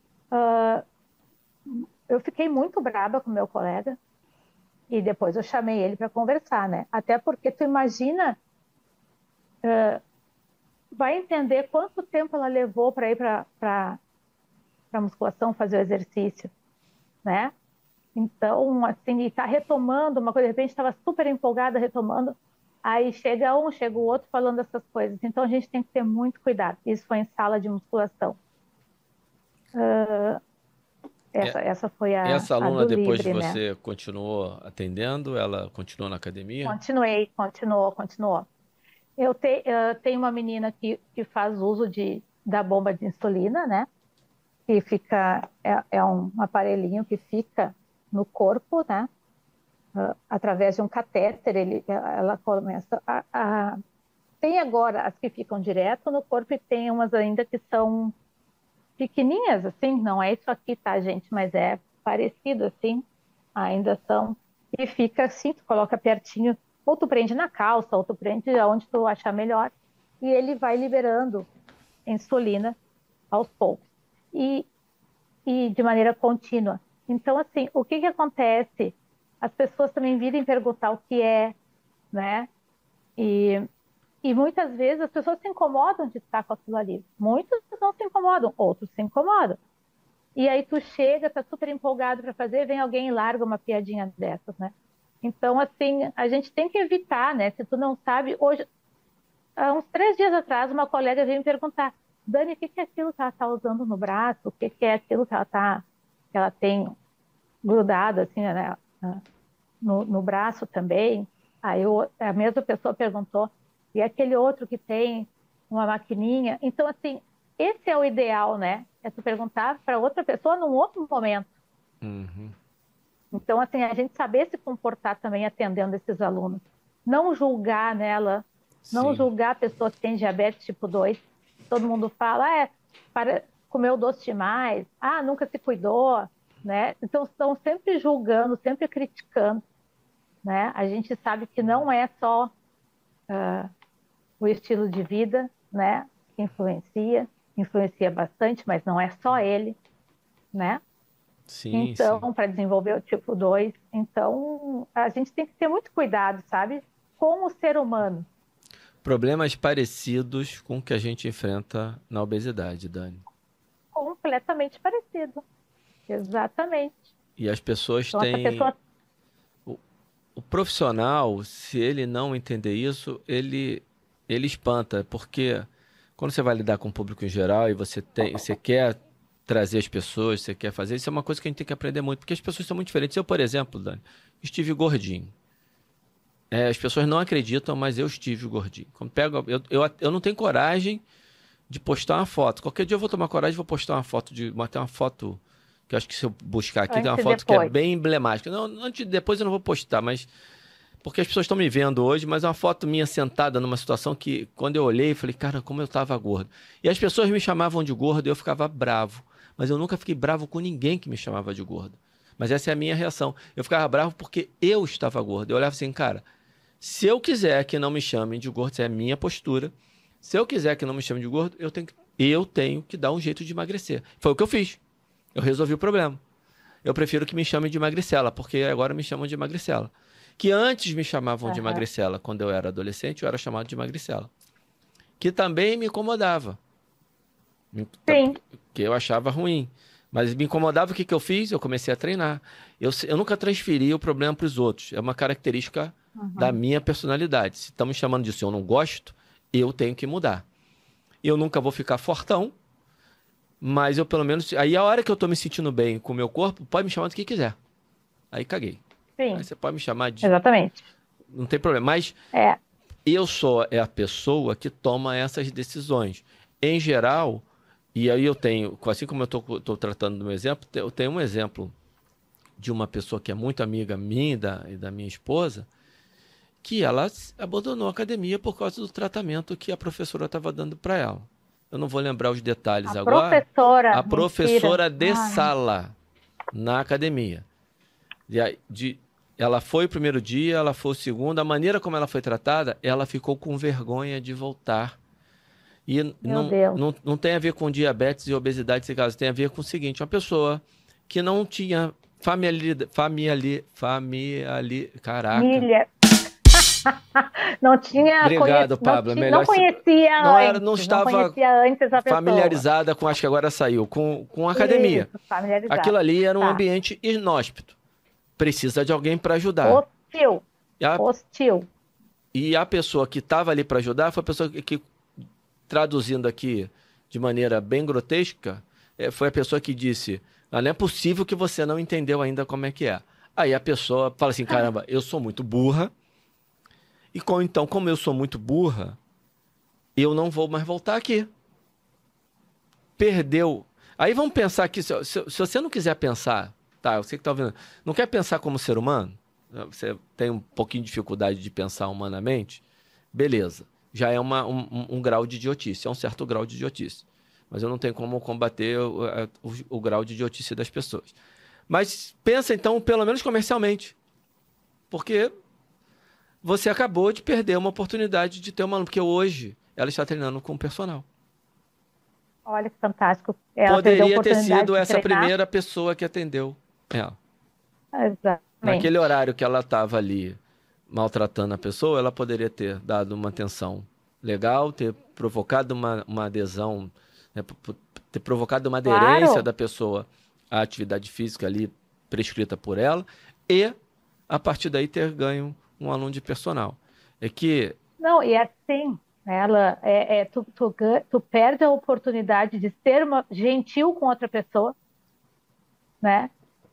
eu fiquei muito braba com meu colega e depois eu chamei ele para conversar, né? Até porque tu imagina vai entender quanto tempo ela levou para ir para a musculação, fazer o exercício, né? Então, assim, e tá retomando uma coisa, de repente estava super empolgada retomando, aí chega um, chega o outro falando essas coisas. Então, a gente tem que ter muito cuidado. Isso foi em sala de musculação. Uh, essa, É, essa foi a, essa a aluna, do depois Libre, né? você continuou atendendo? Ela continuou na academia? Continuei, continuou, continuou. Eu te, uh, tenho uma menina que, que faz uso de, da bomba de insulina, né? Que fica, é, é um aparelhinho que fica no corpo, né? Uh, através de um catéter, ele, ela começa a, a... Tem agora as que ficam direto no corpo e tem umas ainda que são pequenininhas, assim, não é isso aqui, tá, gente? Mas é parecido, assim, ainda são. E fica assim, tu coloca pertinho, ou tu prende na calça, ou tu prende onde tu achar melhor, e ele vai liberando insulina aos poucos. E, e de maneira contínua. Então, assim, o que que acontece? As pessoas também virem perguntar o que é, né? E, e muitas vezes as pessoas se incomodam de estar com aquilo ali. Muitos não se incomodam, outros se incomodam. E aí tu chega, tá super empolgado para fazer, vem alguém e larga uma piadinha dessas, né? Então, assim, a gente tem que evitar, né? Se tu não sabe, hoje, há uns três dias atrás, uma colega veio me perguntar, Dani, o que que é aquilo que ela tá usando no braço? O que que é aquilo que ela tá, que ela tem grudado, assim, né? No, no braço também. Aí eu, a mesma pessoa perguntou, e aquele outro que tem uma maquininha? Então, assim, esse é o ideal, né? É tu perguntar para outra pessoa num outro momento. Uhum. Então, assim, a gente saber se comportar também atendendo esses alunos. Não julgar nela, não Sim. julgar a pessoa que tem diabetes tipo dois. Todo mundo fala, ah, é, para, comeu doce demais, ah, nunca se cuidou, né? Então, estão sempre julgando, sempre criticando, né? A gente sabe que não é só uh, o estilo de vida, né, que influencia, influencia bastante, mas não é só ele, né? Sim, sim. Então, para desenvolver o tipo dois, então a gente tem que ter muito cuidado, sabe? Com o ser humano. Problemas parecidos com o que a gente enfrenta na obesidade, Dani. Completamente parecido. Exatamente. E as pessoas Então, essa têm. pessoa. O, o profissional, se ele não entender isso, ele, ele espanta, porque quando você vai lidar com o público em geral e você, tem, você quer trazer as pessoas, você quer fazer, isso é uma coisa que a gente tem que aprender muito, porque as pessoas são muito diferentes. Eu, por exemplo, Dani, estive gordinho. É, as pessoas não acreditam, mas eu estive gordinho. Quando pego, eu, eu, eu não tenho coragem de postar uma foto. Qualquer dia eu vou tomar coragem e vou postar uma foto de. Uma, tem uma foto que eu acho que se eu buscar aqui, tem uma Antes e foto que é depois. bem emblemática. Não, antes, depois eu não vou postar, mas. Porque as pessoas estão me vendo hoje, mas é uma foto minha sentada numa situação que, quando eu olhei, eu falei, cara, como eu tava gordo. E as pessoas me chamavam de gordo e eu ficava bravo. Mas eu nunca fiquei bravo com ninguém que me chamava de gordo. Mas essa é a minha reação. Eu ficava bravo porque eu estava gordo. Eu olhava assim, cara, se eu quiser que não me chamem de gordo, essa é a minha postura. Se eu quiser que não me chamem de gordo, eu tenho que, eu tenho que dar um jeito de emagrecer. Foi o que eu fiz. Eu resolvi o problema. Eu prefiro que me chamem de magricela, porque agora me chamam de magricela. Que antes me chamavam de Aham. magricela. Quando eu era adolescente, eu era chamado de magricela. Que também me incomodava. Sim. Que eu achava ruim. Mas me incomodava, o que, que eu fiz? Eu comecei a treinar. Eu, eu nunca transferi o problema para os outros. É uma característica da Uhum. minha personalidade. Se estão me chamando disso e eu não gosto, eu tenho que mudar. Eu nunca vou ficar fortão, mas eu pelo menos... Aí a hora que eu tô me sentindo bem com o meu corpo, pode me chamar do que quiser. Aí caguei. Aí Sim, você pode me chamar de... exatamente. Não tem problema. Mas É. eu sou é a pessoa que toma essas decisões. Em geral, e aí eu tenho... Assim como eu estou tratando do meu exemplo, eu tenho um exemplo de uma pessoa que é muito amiga minha e da, e da minha esposa, que ela abandonou a academia por causa do tratamento que a professora estava dando para ela. Eu não vou lembrar os detalhes A agora. professora, A mentira. professora de Ai, sala na academia. E aí, de, ela foi o primeiro dia, ela foi o segundo. A maneira como ela foi tratada, ela ficou com vergonha de voltar. E meu não, Deus. não, não tem a ver com diabetes e obesidade, esse caso. Tem a ver com o seguinte, uma pessoa que não tinha familiaridade, familiaridade, familiaridade, caraca, Milha. Não tinha Obrigado, conhe... não, Pablo. É tinha... melhor não conhecia não antes, era, não não estava conhecia antes essa pessoa. familiarizada com, acho que agora saiu, com, com a academia. Isso, familiarizada. Aquilo ali era um Tá. ambiente inóspito. Precisa de alguém para ajudar. Hostil. E a, Hostil. e a pessoa que estava ali para ajudar foi a pessoa que, que, traduzindo aqui de maneira bem grotesca, é, foi a pessoa que disse: "Ah, não é possível que você não entendeu ainda como é que é." Aí a pessoa fala assim: caramba, eu sou muito burra. E com, então, como eu sou muito burra, eu não vou mais voltar aqui. Perdeu. Aí vamos pensar aqui, se, se, se você não quiser pensar, tá, eu sei que tá ouvindo, não quer pensar como ser humano, você tem um pouquinho de dificuldade de pensar humanamente, beleza. Já é uma, um, um, um grau de idiotice, é um certo grau de idiotice. Mas eu não tenho como combater o, o, o grau de idiotice das pessoas. Mas pensa então, pelo menos comercialmente. Porque você acabou de perder uma oportunidade de ter uma aluna, porque hoje ela está treinando com o personal. Olha que fantástico. Ela perdeu a Poderia ter oportunidade sido de essa treinar. primeira pessoa que atendeu ela. Exatamente. Naquele horário que ela estava ali maltratando a pessoa, ela poderia ter dado uma atenção legal, ter provocado uma, uma adesão, né, ter provocado uma aderência Claro. da pessoa à atividade física ali prescrita por ela e, a partir daí, ter ganho um aluno de personal. É que... Não, e é assim, ela, é, é, tu, tu, tu perde a oportunidade de ser uma, gentil com outra pessoa, né?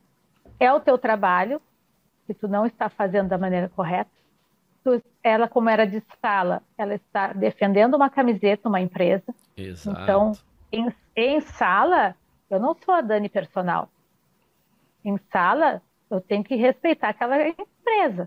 É o teu trabalho, que tu não está fazendo da maneira correta. Tu, ela, como era de sala, ela está defendendo uma camiseta, uma empresa. Exato. Então, em, em sala, eu não sou a Dani personal. Em sala, eu tenho que respeitar aquela empresa,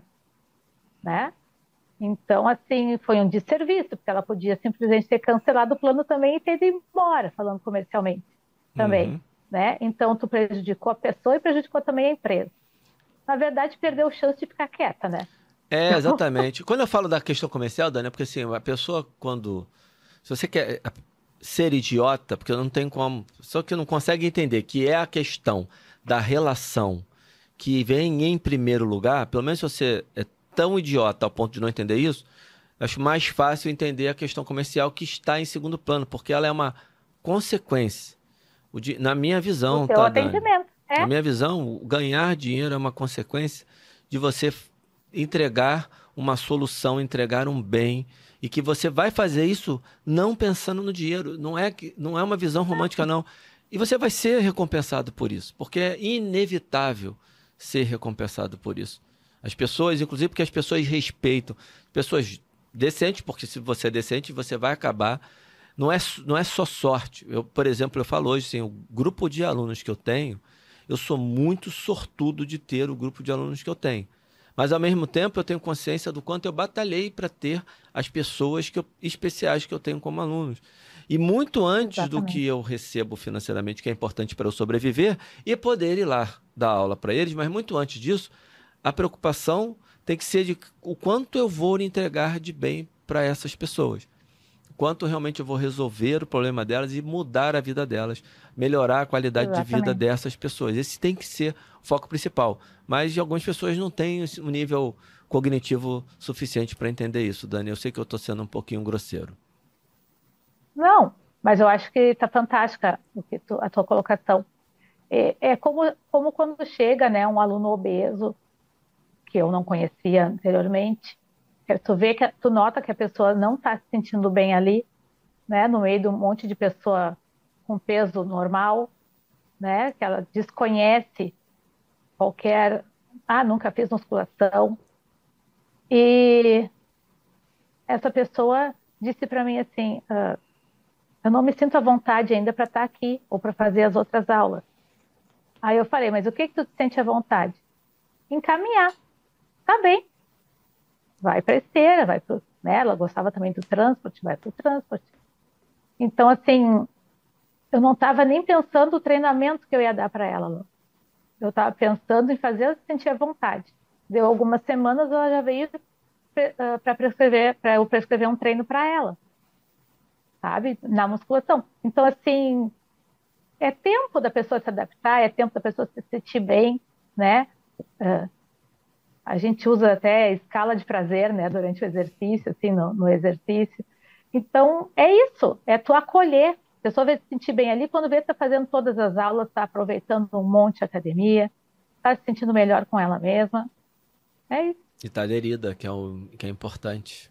né? Então, assim, foi um desserviço, porque ela podia simplesmente ter cancelado o plano também e ter ido embora, falando comercialmente também, Uhum. né? Então, tu prejudicou a pessoa e prejudicou também a empresa. Na verdade, perdeu a chance de ficar quieta, né? É, exatamente. Quando eu falo da questão comercial, Dani, é porque assim, a pessoa quando... Se você quer ser idiota, porque não tem como... Só que não consegue entender que é a questão da relação que vem em primeiro lugar, pelo menos se você é tão idiota ao ponto de não entender isso, acho mais fácil entender a questão comercial que está em segundo plano, porque ela é uma consequência. O di- Na minha Do visão, teu tá, Dani? atendimento. Na É, minha visão, o ganhar dinheiro é uma consequência de você f- entregar uma solução, entregar um bem, e que você vai fazer isso não pensando no dinheiro. Não é que, não é uma visão romântica, não. E você vai ser recompensado por isso, porque é inevitável ser recompensado por isso. As pessoas, inclusive porque as pessoas respeitam, pessoas decentes, porque se você é decente, você vai acabar. Não é, não é só sorte. Eu, por exemplo, eu falo hoje, assim, o grupo de alunos que eu tenho, eu sou muito sortudo de ter o grupo de alunos que eu tenho. Mas, ao mesmo tempo, eu tenho consciência do quanto eu batalhei para ter as pessoas que eu- especiais que eu tenho como alunos. E muito antes do que exatamente. eu recebo financeiramente, que é importante para eu sobreviver, e poder ir lá dar aula para eles, mas muito antes disso, a preocupação tem que ser de o quanto eu vou entregar de bem para essas pessoas. Quanto realmente eu vou resolver o problema delas e mudar a vida delas, melhorar a qualidade de vida Exatamente. dessas pessoas. Esse tem que ser o foco principal. Mas algumas pessoas não têm um nível cognitivo suficiente para entender isso, Dani. Eu sei que eu estou sendo um pouquinho grosseiro. Não, mas eu acho que está fantástica o que tu- a tua colocação. É, é como, como quando chega, né, um aluno obeso, que eu não conhecia anteriormente, que tu vê que tu nota que a pessoa não está se sentindo bem ali, né, no meio de um monte de pessoa com peso normal, né, que ela desconhece qualquer, ah, nunca fiz musculação. E essa pessoa disse para mim assim, ah, eu não me sinto à vontade ainda para estar aqui ou para fazer as outras aulas. Aí eu falei, mas o que que tu te sente à vontade? Encaminhar. Tá bem, vai para a esteira, vai pro, né? Ela gostava também do transporte, vai para o transporte. Então, assim, eu não estava nem pensando o treinamento que eu ia dar para ela, Lu. Eu estava pensando em fazer ela se sentir à vontade. Deu algumas semanas, ela já veio para prescrever, para eu prescrever um treino para ela, sabe? Na musculação. Então, assim, é tempo da pessoa se adaptar, é tempo da pessoa se sentir bem, né? A gente usa até escala de prazer, né, durante o exercício, assim, no, no exercício. Então, é isso, é tu acolher. A pessoa vai se sentir bem ali quando vê que está fazendo todas as aulas, está aproveitando um monte a academia, está se sentindo melhor com ela mesma. É isso. E tá aderida, que é, o, que é importante.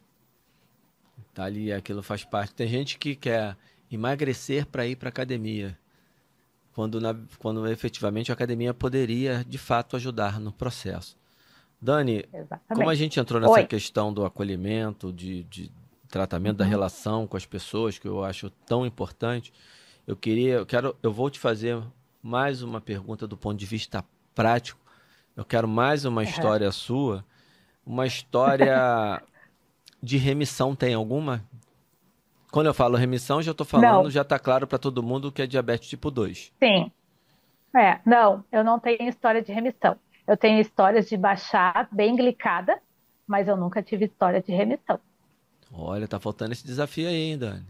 Tá ali, aquilo faz parte. Tem gente que quer emagrecer para ir para academia, quando, na, quando efetivamente a academia poderia, de fato, ajudar no processo. Dani, como a Exatamente. gente entrou nessa Oi. questão do acolhimento, de, de tratamento da Uhum. relação com as pessoas, que eu acho tão importante, eu queria, eu quero, eu vou te fazer mais uma pergunta do ponto de vista prático. Eu quero mais uma Uhum. história sua, uma história de remissão, tem alguma? Quando eu falo remissão, já estou falando, Não, já está claro para todo mundo que é diabetes tipo dois. sim. É, não, eu não tenho história de remissão. Eu tenho histórias de baixar bem glicada, mas eu nunca tive história de remissão. Olha, tá faltando esse desafio aí, hein, Dani?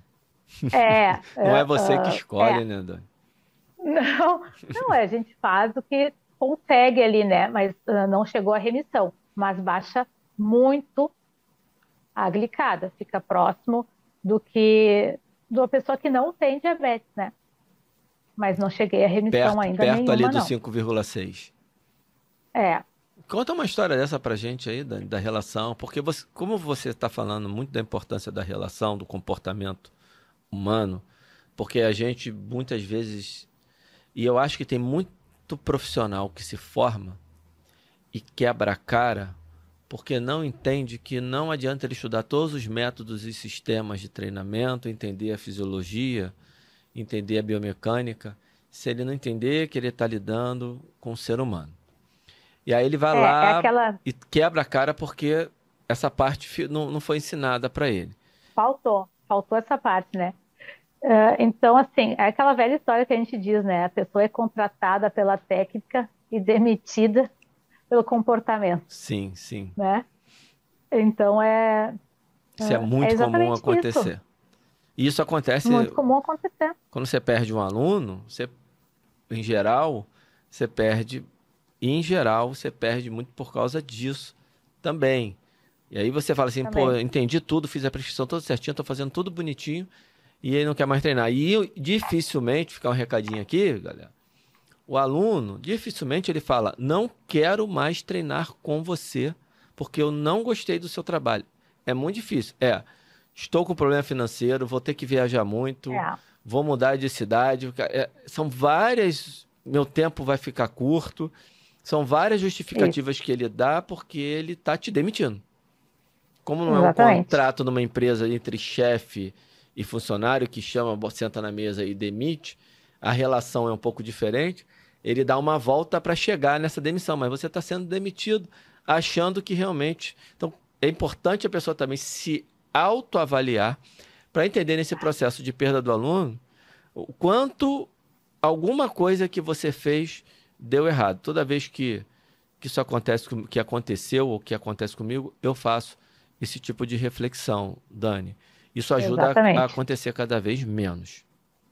É, Não é é, você que escolhe, é, né, Dani? não, não é, a gente faz o que consegue ali, né? Mas ah, não chegou à remissão, mas baixa muito a glicada, fica próximo do que de uma pessoa que não tem diabetes, né? Mas não cheguei à remissão Perto, ainda perto ali nenhuma, do não. cinco vírgula seis. É, Conta uma história dessa pra gente aí, Dani, da relação, porque você, como você está falando muito da importância da relação, do comportamento humano, porque a gente muitas vezes, e eu acho que tem muito profissional que se forma e quebra a cara porque não entende que não adianta ele estudar todos os métodos e sistemas de treinamento, entender a fisiologia, entender a biomecânica, se ele não entender que ele está lidando com o ser humano. E aí ele vai é, é lá aquela. e quebra a cara porque essa parte fi- não, não foi ensinada para ele. Faltou, faltou essa parte, né? É, então, assim, é aquela velha história que a gente diz, né? A pessoa é contratada pela técnica e demitida pelo comportamento, Sim, sim. né? Então, é, Isso é é muito comum exatamente isso. acontecer. E isso acontece Muito comum acontecer. quando você perde um aluno, você, em geral, você perde, e em geral, você perde muito por causa disso também. E aí você fala assim, pô, Também. eu entendi tudo, fiz a prescrição toda certinha, tô fazendo tudo bonitinho, e ele não quer mais treinar. E eu, dificilmente, ficar um recadinho aqui, galera, o aluno, dificilmente ele fala, não quero mais treinar com você, porque eu não gostei do seu trabalho. É muito difícil. É, estou com problema financeiro, vou ter que viajar muito, É, vou mudar de cidade. É, são várias, meu tempo vai ficar curto, são várias isso, justificativas que ele dá porque ele está te demitindo. Como não é um exatamente. contrato numa empresa entre chefe e funcionário que chama, senta na mesa e demite, a relação é um pouco diferente. Ele dá uma volta para chegar nessa demissão, mas você está sendo demitido achando que realmente. Então, é importante a pessoa também se autoavaliar para entender nesse processo de perda do aluno o quanto alguma coisa que você fez deu errado. Toda vez que, que isso acontece, com- que aconteceu ou que acontece comigo, eu faço esse tipo de reflexão, Dani. Isso ajuda a, a Exatamente. acontecer cada vez menos.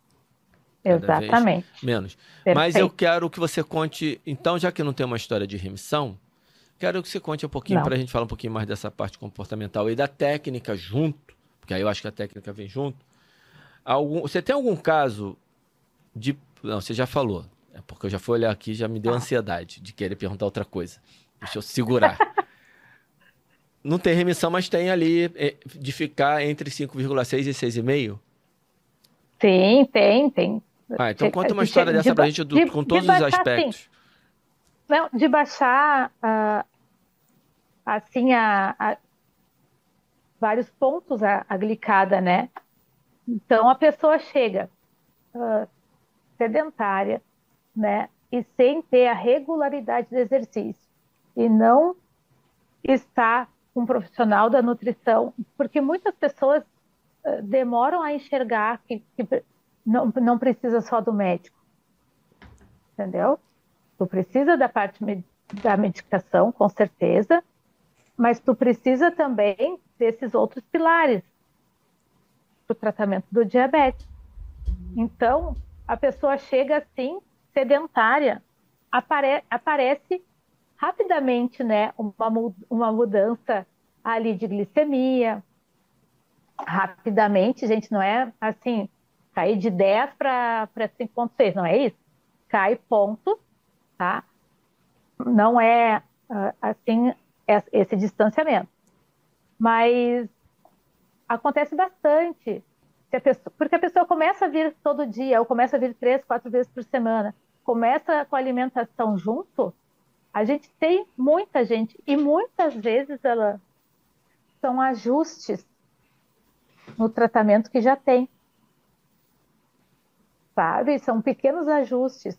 Cada vez Exatamente. menos. Mas eu Perfeito. quero que você conte, então, já que não tem uma história de remissão, quero que você conte um pouquinho para Não. a gente falar um pouquinho mais dessa parte comportamental e da técnica junto, porque aí eu acho que a técnica vem junto. Algum, você tem algum caso de. Não, você já falou. É porque eu já fui olhar aqui e já me deu Tá. ansiedade de querer perguntar outra coisa. Deixa eu segurar. Não tem remissão, mas tem ali é, de ficar entre cinco vírgula seis e seis vírgula cinco. Sim, tem, tem. Ah, então Che- conta uma De, che- história de, dessa pra ba- gente do- de, com de todos os baixar, sim. aspectos. Não, de baixar, ah, assim, a, a vários pontos a, a glicada, né? Então, a pessoa chega sedentária, né? E sem ter a regularidade do exercício. E não está com um profissional da nutrição, porque muitas pessoas eh, demoram a enxergar que, que não, não precisa só do médico, entendeu? Tu precisa da parte med- da medicação, com certeza, mas tu precisa também desses outros pilares para o tratamento do diabetes. Então, a pessoa chega assim, sedentária, apare- aparece rapidamente, né, uma, mu- uma mudança ali de glicemia, rapidamente, gente, não é assim, cair de dez para cinco vírgula seis, não é isso? Cai ponto, tá? Não é ah, assim es- esse distanciamento. Mas acontece bastante. Se a pessoa- porque a pessoa começa a vir todo dia, ou começa a vir três, quatro vezes por semana, começa com a alimentação junto, a gente tem muita gente, e muitas vezes ela são ajustes no tratamento que já tem, sabe? São pequenos ajustes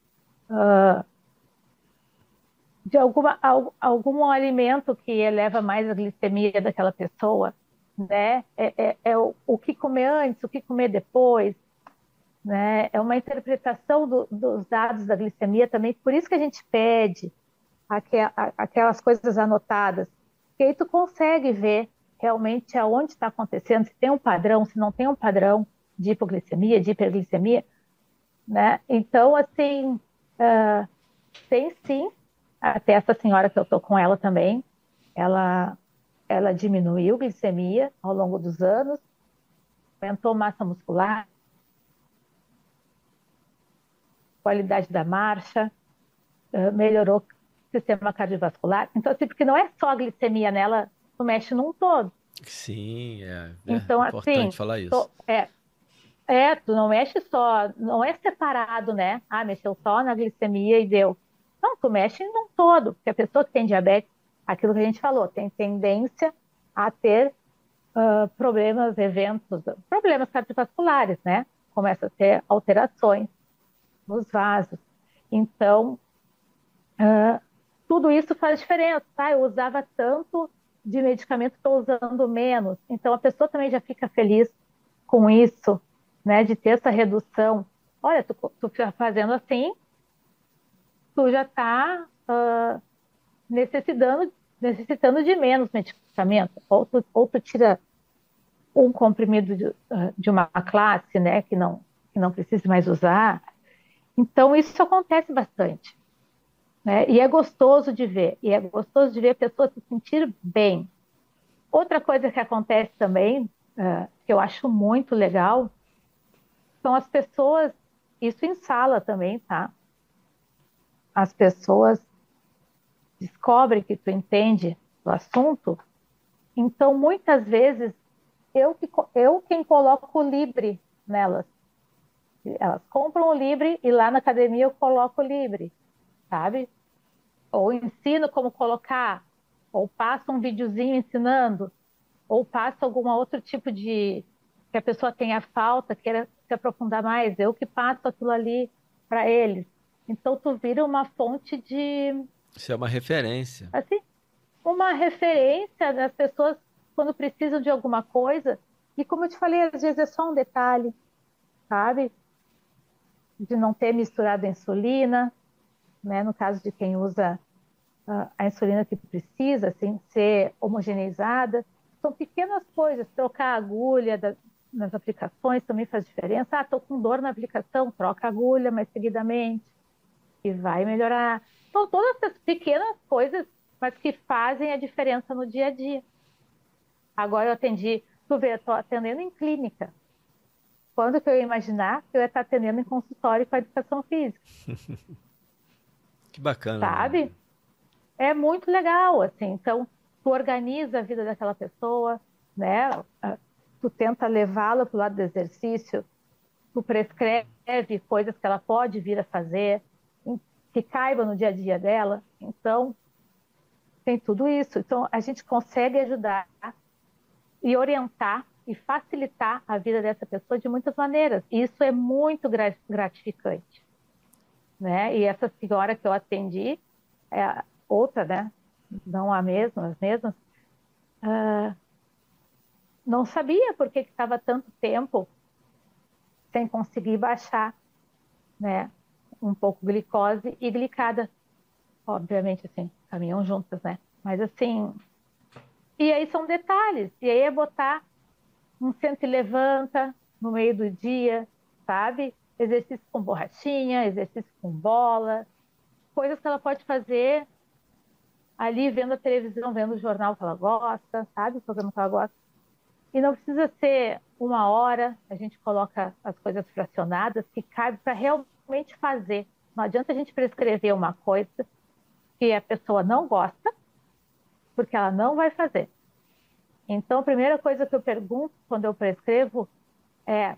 de alguma, al- algum alimento que eleva mais a glicemia daquela pessoa, né? É, é, é o, o que comer antes, o que comer depois, né? É uma interpretação do- dos dados da glicemia também, por isso que a gente pede aque- a- aquelas coisas anotadas, que aí tu consegue ver realmente aonde está acontecendo, se tem um padrão, se não tem um padrão de hipoglicemia, de hiperglicemia, né? Então, assim, ah, tem sim, até essa senhora que eu tô com ela também, ela, ela diminuiu glicemia ao longo dos anos, aumentou massa muscular, qualidade da marcha, ah, melhorou o sistema cardiovascular. Então, assim, porque não é só a glicemia nela, tu mexe num todo. Sim, é, é Então, importante assim, falar isso. tô- é, é, tu não mexe só, não é separado, né? Ah, mexeu só na glicemia e deu. Não, tu mexe num todo, porque a pessoa que tem diabetes, aquilo que a gente falou, tem tendência a ter ah, problemas, eventos, problemas cardiovasculares, né? Começa a ter alterações nos vasos. Então, tudo isso faz diferença, tá? Eu usava tanto de medicamento, estou usando menos. Então, a pessoa também já fica feliz com isso, né? De ter essa redução. Olha, tu, tu tá fazendo assim, tu já está necessitando, necessitando de menos medicamento. Ou tu, ou tu tira um comprimido de, ah, de uma classe, né? Que não, que não precise mais usar. Então, isso acontece bastante. Né? E é gostoso de ver. E é gostoso de ver a pessoa se sentir bem. Outra coisa que acontece também, eh, que eu acho muito legal, são as pessoas, isso em sala também, tá? As pessoas descobrem que tu entende do assunto, então muitas vezes eu, que, co- eu quem coloco o Libre nelas. Elas compram o Libre e lá na academia eu coloco o Libre, sabe? Ou ensino como colocar, ou passo um videozinho ensinando, ou passo algum outro tipo de que a pessoa tenha falta, queira se aprofundar mais, eu que passo aquilo ali para eles. Então tu vira uma fonte de, Isso é uma referência. assim, uma referência das pessoas quando precisam de alguma coisa. E como eu te falei, às vezes é só um detalhe, sabe? De não ter misturado a insulina, né? No caso de quem usa ah, a insulina que precisa, assim, ser homogeneizada. São pequenas coisas. Trocar a agulha da- nas aplicações também faz diferença. Ah, estou com dor na aplicação, troca a agulha mais seguidamente e vai melhorar. São todas essas pequenas coisas, mas que fazem a diferença no dia a dia. Agora eu atendi, tu vê, eu estou atendendo em clínica. Quando que eu ia imaginar que eu ia estar atendendo em consultório com a educação física, Que bacana, né? sabe? É muito legal, assim. Então, tu organiza a vida daquela pessoa, né? Ah, tu tenta levá-la para o lado do exercício, tu prescreve coisas que ela pode vir a fazer, em- que caiba no dia a dia dela. Então, tem tudo isso. Então, a gente consegue ajudar e orientar e facilitar a vida dessa pessoa de muitas maneiras. E isso é muito gra- gratificante, né? E essa senhora que eu atendi, é outra, né? Não a mesma, as mesmas, não sabia por que estava tanto tempo sem conseguir baixar, né? Um pouco glicose e glicada, obviamente, assim, caminham juntas, né? Mas assim, e aí são detalhes, e aí é botar um senta e levanta no meio do dia, sabe? Exercício com borrachinha, exercício com bola, coisas que ela pode fazer ali vendo a televisão, vendo o jornal que ela gosta, sabe? O programa que ela gosta. E não precisa ser uma hora, a gente coloca as coisas fracionadas que cabe para realmente fazer. Não adianta a gente prescrever uma coisa que a pessoa não gosta, porque ela não vai fazer. Então, a primeira coisa que eu pergunto quando eu prescrevo é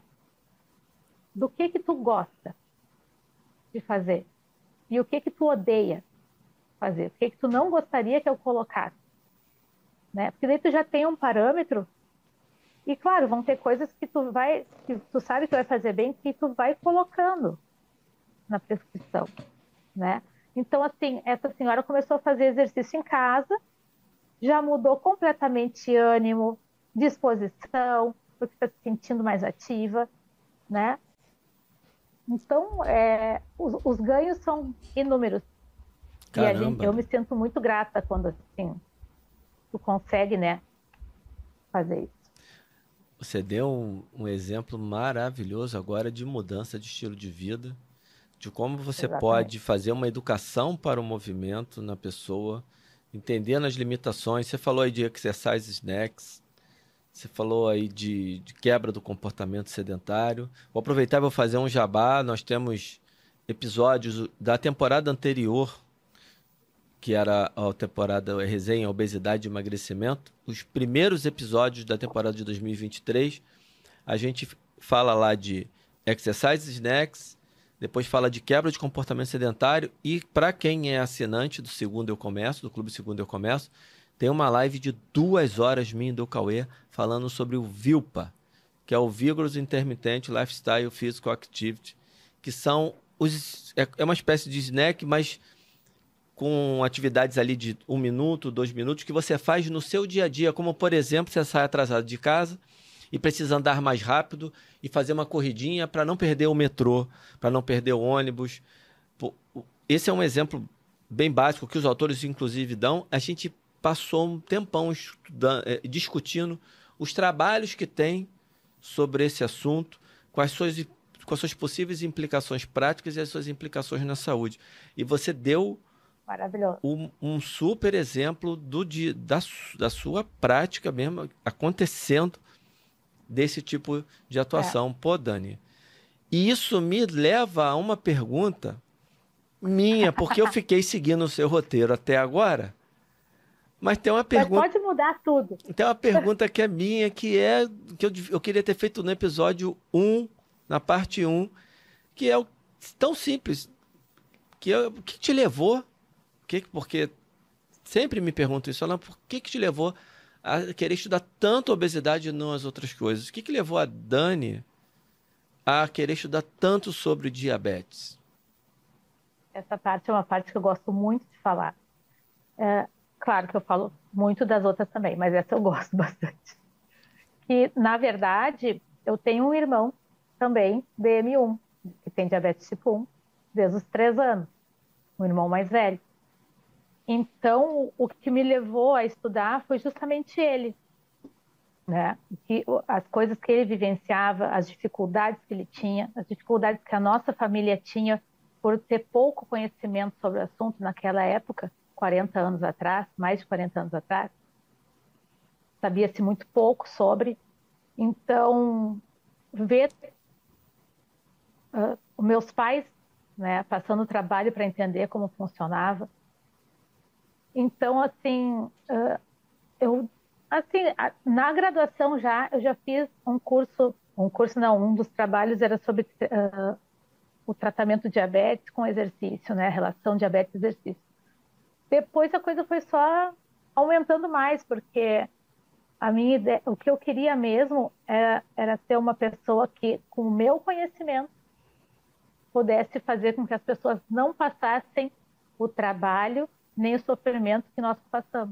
do que que tu gosta de fazer e o que que tu odeia fazer, o que que tu não gostaria que eu colocasse, né? Porque daí tu já tem um parâmetro e, claro, vão ter coisas que tu vai, que tu sabe que vai fazer bem, que tu vai colocando na prescrição, né? Então, assim, essa senhora começou a fazer exercício em casa, já mudou completamente ânimo, disposição, porque está se sentindo mais ativa, né? Então, é, os, os ganhos são inúmeros. E a gente, Caramba, eu me sinto muito grata quando, assim, tu consegue, né, fazer isso. você deu um, um exemplo maravilhoso agora de mudança de estilo de vida, de como você Exatamente. pode fazer uma educação para o movimento na pessoa, entendendo as limitações. Você falou aí de exercise snacks, você falou aí de, de quebra do comportamento sedentário. Vou aproveitar e vou fazer um jabá. Nós temos episódios da temporada anterior, que era a temporada resenha obesidade e emagrecimento. Os primeiros episódios da temporada de dois mil e vinte e três, a gente fala lá de exercise snacks, depois fala de quebra de comportamento sedentário e para quem é assinante do Segundo Eu Começo, do Clube Segundo Eu Começo, tem uma live de duas horas minha e do Cauê falando sobre o VILPA, que é o Vigorous Intermittent Lifestyle Physical Activity, que são os, é, é uma espécie de snack, mas com atividades ali de um minuto, dois minutos, que você faz no seu dia a dia, como, por exemplo, você sai atrasado de casa e precisa andar mais rápido e fazer uma corridinha para não perder o metrô, para não perder o ônibus. Esse é um exemplo bem básico que os autores, inclusive, dão. A gente passou um tempão estudando, discutindo os trabalhos que tem sobre esse assunto, quais suas, com as suas possíveis implicações práticas e as suas implicações na saúde. E você deu Maravilhoso. Um, um super exemplo do, de, da, da sua prática mesmo acontecendo desse tipo de atuação. É. Pô, Dani, e isso me leva a uma pergunta minha, porque eu fiquei seguindo o seu roteiro até agora, mas tem uma pergunta... Mas pode mudar tudo. Tem uma pergunta que é minha, que é que eu, eu queria ter feito no episódio um, na parte um, que é o, tão simples, que é, o que te levou... Que, porque sempre me pergunto isso, Alan, por que, que te levou a querer estudar tanto obesidade e não as outras coisas? O que, que levou a Dani a querer estudar tanto sobre diabetes? Essa parte é uma parte que eu gosto muito de falar. É, claro que eu falo muito das outras também, mas essa eu gosto bastante. Que, na verdade, eu tenho um irmão também, D M um, que tem diabetes tipo um, desde os três anos. Um irmão mais velho. Então, o que me levou a estudar foi justamente ele, né? Que, as coisas que ele vivenciava, as dificuldades que ele tinha, as dificuldades que a nossa família tinha por ter pouco conhecimento sobre o assunto naquela época, quarenta anos atrás, mais de quarenta anos atrás. Sabia-se muito pouco sobre. Então, ver uh, os meus pais, né, passando trabalho para entender como funcionava. Então, assim, eu, assim, na graduação já, eu já fiz um curso, um curso não, um dos trabalhos era sobre uh, o tratamento de diabetes com exercício, né, relação diabetes-exercício. Depois a coisa foi só aumentando mais, porque a minha ideia, o que eu queria mesmo era, era ser uma pessoa que, com o meu conhecimento, pudesse fazer com que as pessoas não passassem o trabalho nem o sofrimento que nós passamos.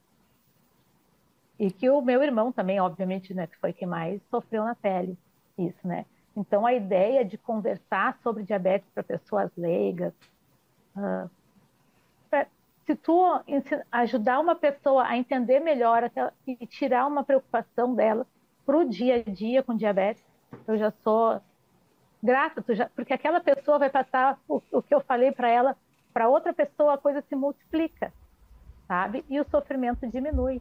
E que o meu irmão também, obviamente, né, que foi quem mais sofreu na pele isso, né? Então, a ideia de conversar sobre diabetes para pessoas leigas, uh, pra, se tu ajudar uma pessoa a entender melhor aquela, e tirar uma preocupação dela para o dia a dia com diabetes, eu já sou grata, tu já, porque aquela pessoa vai passar o, o que eu falei para ela, para outra pessoa a coisa se multiplica. sabe? E o sofrimento diminui.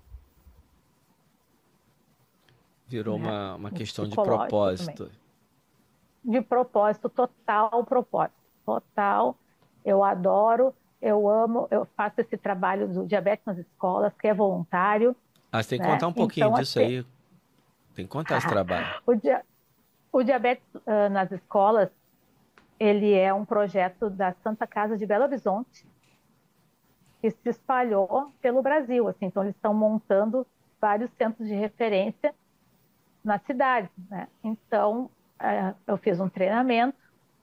Virou né? uma, uma O questão de psicológico também. propósito. De propósito, total propósito. Total. Eu adoro, eu amo, eu faço esse trabalho do diabetes nas escolas, que é voluntário, Ah, você tem que né? contar um pouquinho Então, disso assim, aí. Tem que contar esse trabalho. o, dia, o diabetes uh, nas escolas, ele é um projeto da Santa Casa de Belo Horizonte, que se espalhou pelo Brasil. Assim, então, eles estão montando vários centros de referência na cidade, né? Então, uh, eu fiz um treinamento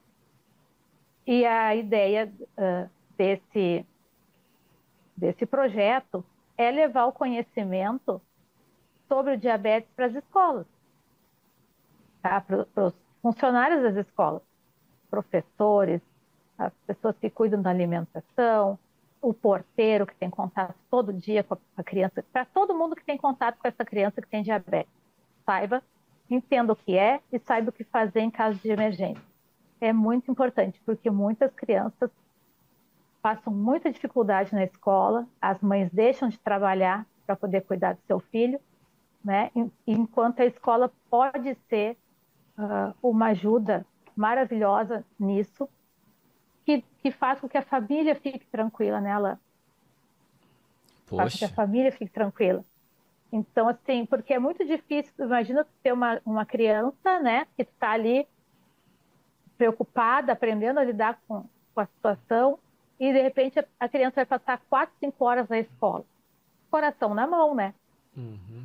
e a ideia uh, desse, desse projeto é levar o conhecimento sobre o diabetes para as escolas, tá? Para os funcionários das escolas, professores, as pessoas que cuidam da alimentação, o porteiro que tem contato todo dia com a criança, para todo mundo que tem contato com essa criança que tem diabetes, saiba, entenda o que é e saiba o que fazer em caso de emergência. É muito importante, porque muitas crianças passam muita dificuldade na escola, as mães deixam de trabalhar para poder cuidar do seu filho, né? Enquanto a escola pode ser uh, uma ajuda maravilhosa nisso, que, que faz com que a família fique tranquila, né, Alan? Faz com que a Poxa. família fique tranquila. Então, assim, porque é muito difícil, imagina ter uma, uma criança, né, que está ali preocupada, aprendendo a lidar com, com a situação, e de repente a, a criança vai passar quatro, cinco horas na escola. Coração na mão, né? Uhum.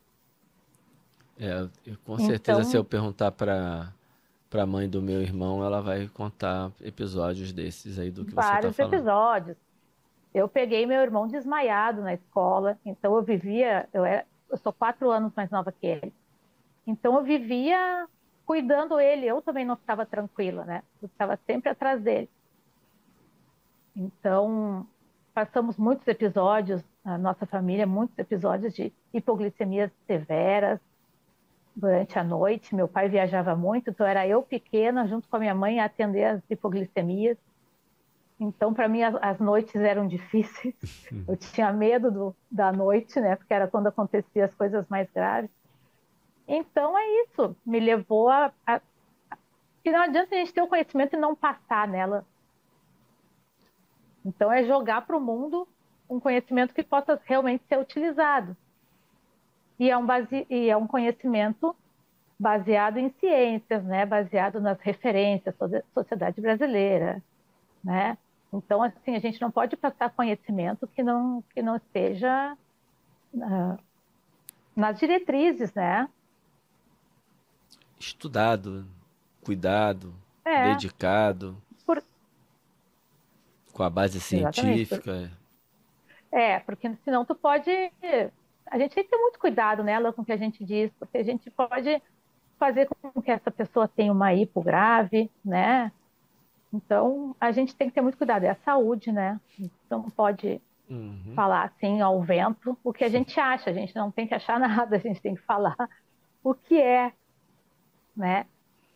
É, eu, com certeza, se eu Então, perguntar para para a mãe do meu irmão, ela vai contar episódios desses aí do que você está vários falando. episódios. Eu peguei meu irmão desmaiado na escola, então eu vivia, eu, era, eu sou quatro anos mais nova que ele. Então eu vivia cuidando ele, eu também não ficava tranquila, né? Eu estava sempre atrás dele. Então, passamos muitos episódios, a nossa família, muitos episódios de hipoglicemias severas durante a noite. Meu pai viajava muito, então era eu pequena, junto com a minha mãe, a atender as hipoglicemias. Então, para mim, as, as noites eram difíceis. Eu tinha medo do, da noite, né? Porque era quando aconteciam as coisas mais graves. Então, é isso. Me levou a... a... que não adianta a gente ter o conhecimento e não passar nela. Então, é jogar para o mundo um conhecimento que possa realmente ser utilizado. E é um, base... e é um conhecimento baseado em ciências, né? Baseado nas referências da sociedade brasileira, né? Então, assim, a gente não pode passar conhecimento que não, que não esteja uh, nas diretrizes, né? Estudado, cuidado, É, dedicado, por... com a base exatamente. Por... científica. É, porque senão tu pode... A gente tem que ter muito cuidado, né, com o que a gente diz, porque a gente pode fazer com que essa pessoa tenha uma hipo grave, né? Então, a gente tem que ter muito cuidado. É a saúde, né? Então, pode Uhum. falar assim ao vento o que a gente acha. A gente não tem que achar nada, a gente tem que falar o que é, né?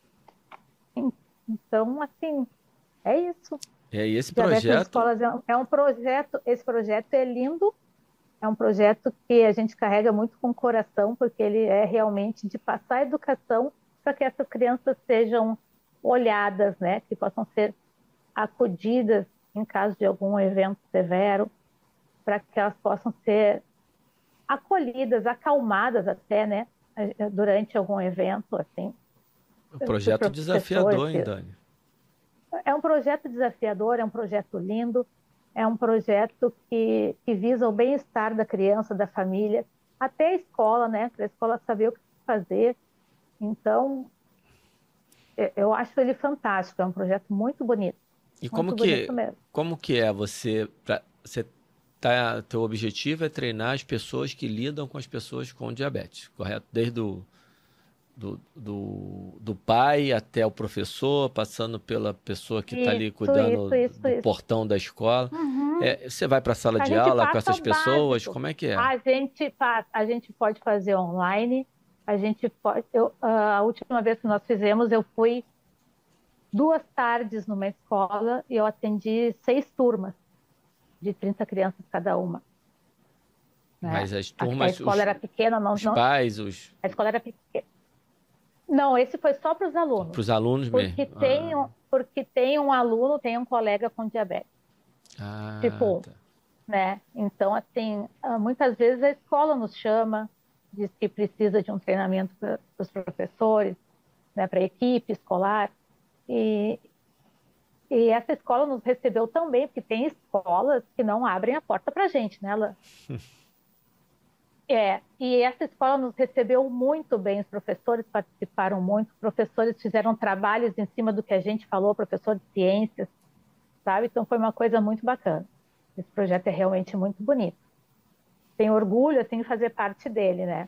Então, assim, é isso. É, e esse Diabetes nas projeto, escolas é um, é um projeto, esse projeto é lindo, é um projeto que a gente carrega muito com o coração, porque ele é realmente de passar educação para que essas crianças sejam olhadas, né? Que possam ser acudidas em caso de algum evento severo, para que elas possam ser acolhidas, acalmadas até, né, durante algum evento, assim, o pelos seus projeto professores. desafiador, hein, Dani? É um projeto desafiador, é um projeto lindo, é um projeto que, que visa o bem-estar da criança, da família, até a escola, né, para a escola saber o que fazer. Então, eu acho ele fantástico, é um projeto muito bonito, E como muito bonito que, mesmo. como que é você, pra, você tá, teu objetivo é treinar as pessoas que lidam com as pessoas com diabetes, correto? Desde o do, do, do pai até o professor, passando pela pessoa que está ali Isso, cuidando isso, isso, do isso. portão da escola. Uhum. É, você vai para a sala A de gente aula com passa essas o pessoas? básico. Como é que é? A gente faz, a gente pode fazer online. A gente pode. Eu, a última vez que nós fizemos, eu fui duas tardes numa escola e eu atendi seis turmas. de trinta crianças cada uma, né? Mas as A, a turmas, escola os, era pequena, não, os não, pais, os a escola era pequena. Não, esse foi só para os para alunos, os alunos porque mesmo. tem, Ah, um- porque tem um aluno, tem um colega com diabetes, ah, tipo, tá. né? Então, assim, ah, muitas vezes a escola nos chama, diz que precisa de um treinamento para os professores, né, para a equipe escolar, e, e essa escola nos recebeu também, porque tem escolas que não abrem a porta para a gente, né, Alan? É, e essa escola nos recebeu muito bem, os professores participaram muito, os professores fizeram trabalhos em cima do que a gente falou, professor de ciências, sabe? Então foi uma coisa muito bacana. Esse projeto é realmente muito bonito. Tenho orgulho, assim, de fazer parte dele, né?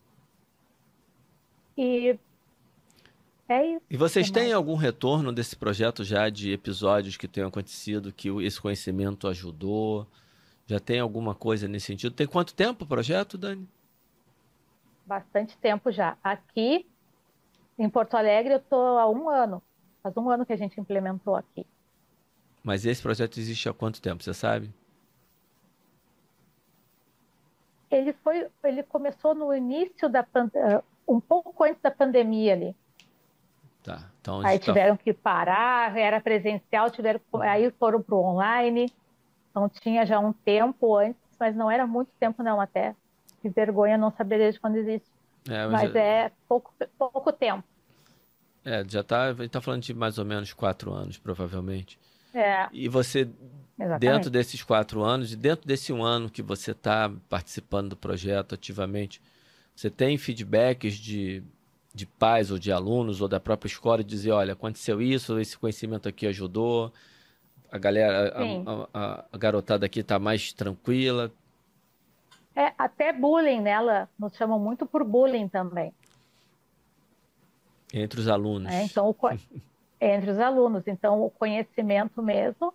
E é isso. E Que vocês têm mais? algum retorno desse projeto já de episódios que tenham acontecido, que o- esse conhecimento ajudou? Já tem alguma coisa nesse sentido? Tem quanto tempo o projeto, Dani? Bastante tempo já. Aqui em Porto Alegre eu estou há um ano. Faz um ano que a gente implementou aqui. Mas esse projeto existe há quanto tempo, você sabe? Ele foi, ele começou no início da pan- eh, um pouco antes da pandemia ali. Tá. Então a Aí gente tá. tiveram que parar, era presencial, tiveram, aí foram para o online. Então tinha já um tempo antes, mas não era muito tempo não até. Que vergonha não saber desde quando existe. É, mas já, Mas é pouco, pouco tempo. é, já tá. A gente tá falando de mais ou menos quatro anos, provavelmente. É, E você, dentro exatamente. desses quatro anos, e dentro desse um ano que você está participando do projeto ativamente, você tem feedbacks de, de pais ou de alunos ou da própria escola de dizer, olha, aconteceu isso, esse conhecimento aqui ajudou, a galera, Sim. a, a, a garotada aqui está mais tranquila É, até bullying nela, nos chamam muito por bullying também, entre os né? alunos. Então, o co- entre os alunos. Então, o conhecimento mesmo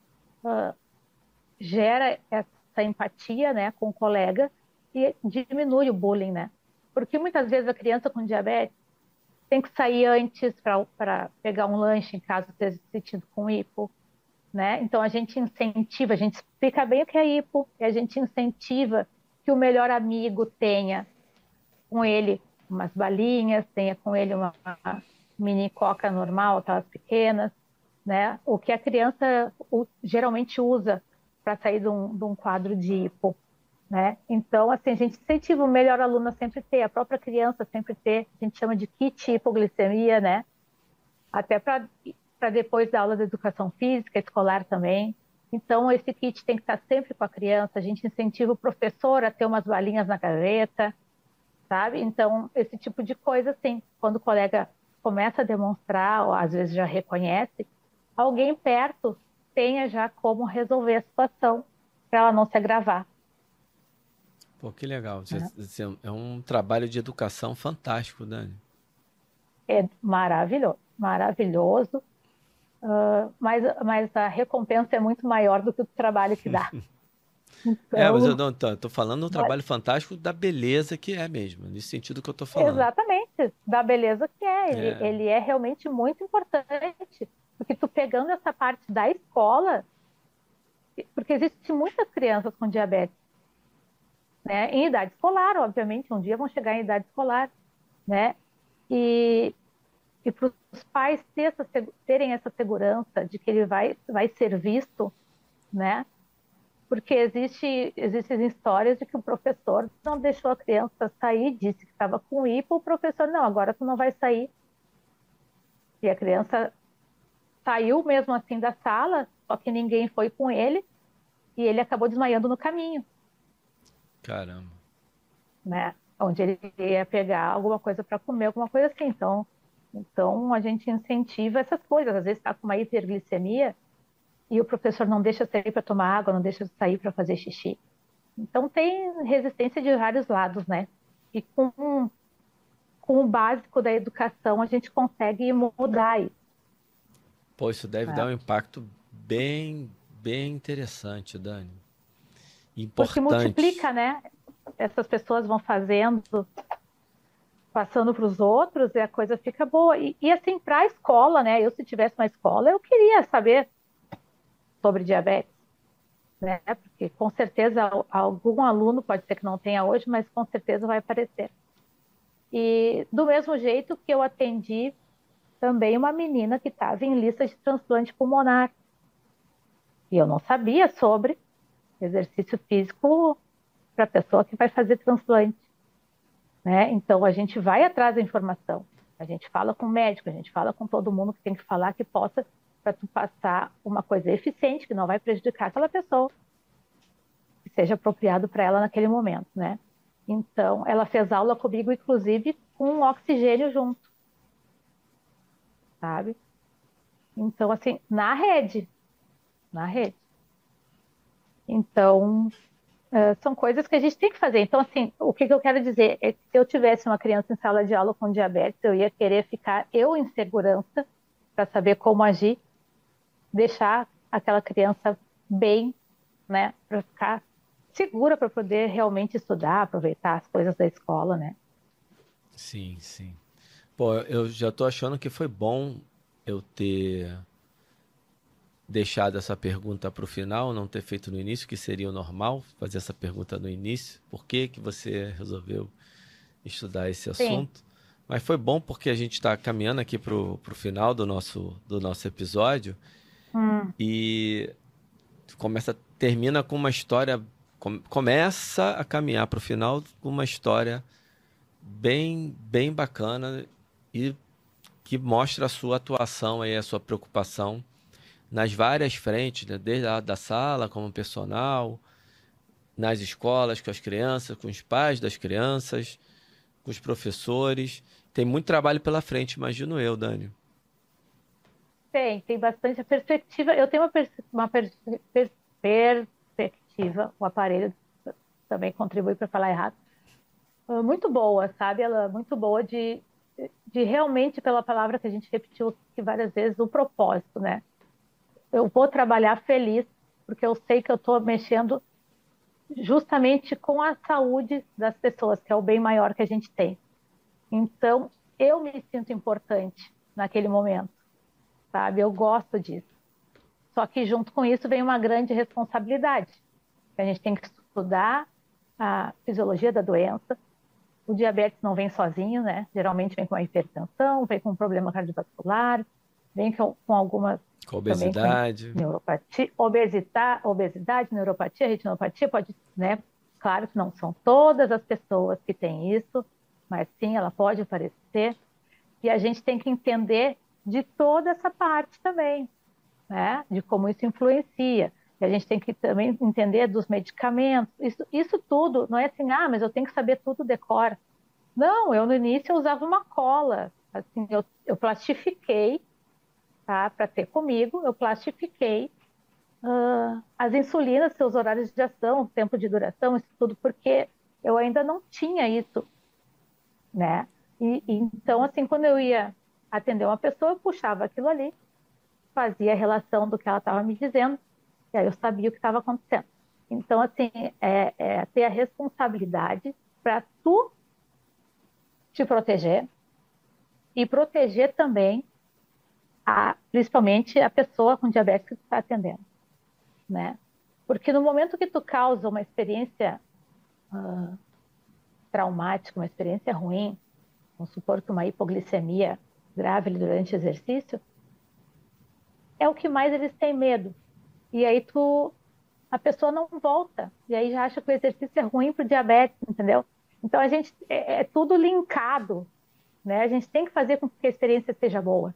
gera essa empatia, né, com o colega e diminui o bullying, né? Porque muitas vezes a criança com diabetes tem que sair antes para pegar um lanche em caso esteja sentido com hipo, né? Então a gente incentiva, a gente explica bem o que é hipo e a gente incentiva que o melhor amigo tenha com ele umas balinhas, tenha com ele uma mini coca normal, aquelas pequenas, né? O que a criança geralmente usa para sair de um, de um quadro de hipo, né? Então, assim, a gente incentiva o melhor aluno a sempre ter, a própria criança sempre ter, a gente chama de kit hipoglicemia, né? Até para para depois da aula de educação física, escolar também. Então, esse kit tem que estar sempre com a criança, a gente incentiva o professor a ter umas balinhas na gaveta, sabe? Então, esse tipo de coisa, assim, quando o colega começa a demonstrar, ou às vezes já reconhece, alguém perto tenha já como resolver a situação para ela não se agravar, Pô, que legal. Você- né? você- É um trabalho de educação fantástico, Dani. É maravilhoso, maravilhoso, mas, mas a recompensa é muito maior do que o trabalho que dá. É, mas eu Então, não tô, tô falando um trabalho fantástico da beleza que é mesmo, nesse sentido que eu tô falando. exatamente, da beleza que é. Ele, É, ele é realmente muito importante, porque tu pegando essa parte da escola, porque existem muitas crianças com diabetes, né? Em idade escolar, obviamente, um dia vão chegar em idade escolar, né? E, e para os pais ter essa, terem essa segurança de que ele vai, vai ser visto, né? Porque existe, existem histórias de que o professor não deixou a criança sair, disse que estava com hipo, o professor, não, agora tu não vai sair. E a criança saiu mesmo assim da sala, só que ninguém foi com ele, e ele acabou desmaiando no caminho, caramba. né? Onde ele ia pegar alguma coisa para comer, alguma coisa assim. Então, então, a gente incentiva essas coisas. Às vezes está com uma hiperglicemia e o professor não deixa sair para tomar água, não deixa sair para fazer xixi. Então, tem resistência de vários lados, né? E com, com o básico da educação, a gente consegue mudar isso, Pô, isso deve dar né? um impacto bem, bem interessante, Dani. Porque Importante. multiplica, né? Essas pessoas vão fazendo, passando para os outros, e a coisa fica boa. E, e assim, para a escola, né? Eu, se tivesse uma escola, eu queria saber sobre diabetes, né? Porque com certeza algum aluno, pode ser que não tenha hoje, mas com certeza vai aparecer. E do mesmo jeito que eu atendi também uma menina que estava em lista de transplante pulmonar. E eu não sabia sobre exercício físico para a pessoa que vai fazer transplante, né? Então a gente vai atrás da informação. A gente fala com o médico, a gente fala com todo mundo que tem que falar que possa para tu passar uma coisa eficiente que não vai prejudicar aquela pessoa, que seja apropriado para ela naquele momento, né? Então ela fez aula comigo, inclusive com oxigênio junto, sabe? Então assim, na rede, na rede. Então Uh, são coisas que a gente tem que fazer. Então, assim, o que, que eu quero dizer é que se eu tivesse uma criança em sala de aula com diabetes, eu ia querer ficar eu em segurança para saber como agir, deixar aquela criança bem, né, para ficar segura para poder realmente estudar, aproveitar as coisas da escola, né? Sim, sim. Pô, eu já tô achando que foi bom eu ter deixado essa pergunta para o final, não ter feito no início, que seria o normal, fazer essa pergunta no início. Por que que você resolveu estudar esse Sim, assunto? Mas foi bom porque a gente está caminhando aqui para o final do nosso, do nosso episódio hum, e começa, termina com uma história, com- começa a caminhar para o final com uma história bem, bem bacana e que mostra a sua atuação aí, a sua preocupação nas várias frentes, né? Desde a da sala, como personal, nas escolas, com as crianças, com os pais das crianças, com os professores. Tem muito trabalho pela frente, imagino eu, Dani. tem, tem bastante perspectiva. Eu tenho uma, pers uma pers per perspectiva, o aparelho também contribui para falar errado, uh, muito boa, sabe? Ela é muito boa de, de realmente, pela palavra que a gente repetiu aqui várias vezes, o propósito, né? Eu vou trabalhar feliz, porque eu sei que eu estou mexendo justamente com a saúde das pessoas, que é o bem maior que a gente tem. Então, eu me sinto importante naquele momento, sabe? Eu gosto disso. Só que junto com isso vem uma grande responsabilidade. A gente tem que estudar a fisiologia da doença. O diabetes não vem sozinho, né? Geralmente vem com a hipertensão, vem com um problema cardiovascular, vem com, com algumas Com também com obesidade. neuropatia, obesidade, obesidade, neuropatia, retinopatia, pode, né? Claro que não são todas as pessoas que têm isso, mas sim, ela pode aparecer. E a gente tem que entender de toda essa parte também, né? De como isso influencia. E a gente tem que também entender dos medicamentos. Isso, isso tudo, não é assim, ah, mas eu tenho que saber tudo decora. Não, eu no início eu usava uma cola. Assim, eu, eu plastifiquei, tá? Para ter comigo, eu plastifiquei uh, as insulinas, seus horários de ação, tempo de duração, isso tudo, porque eu ainda não tinha isso, né? E, e então, assim, quando eu ia atender uma pessoa, eu puxava aquilo ali, fazia a relação do que ela estava me dizendo, e aí eu sabia o que estava acontecendo. Então, assim, é, é ter a responsabilidade para tu te proteger e proteger também, a, principalmente, a pessoa com diabetes que tu está atendendo, né? Porque no momento que tu causa uma experiência uh, traumática, uma experiência ruim, vamos supor que uma hipoglicemia grave durante o exercício, é o que mais eles têm medo. E aí tu, a pessoa não volta, e aí já acha que o exercício é ruim para o diabetes, entendeu? Então a gente é, é tudo linkado, né? A gente tem que fazer com que a experiência seja boa,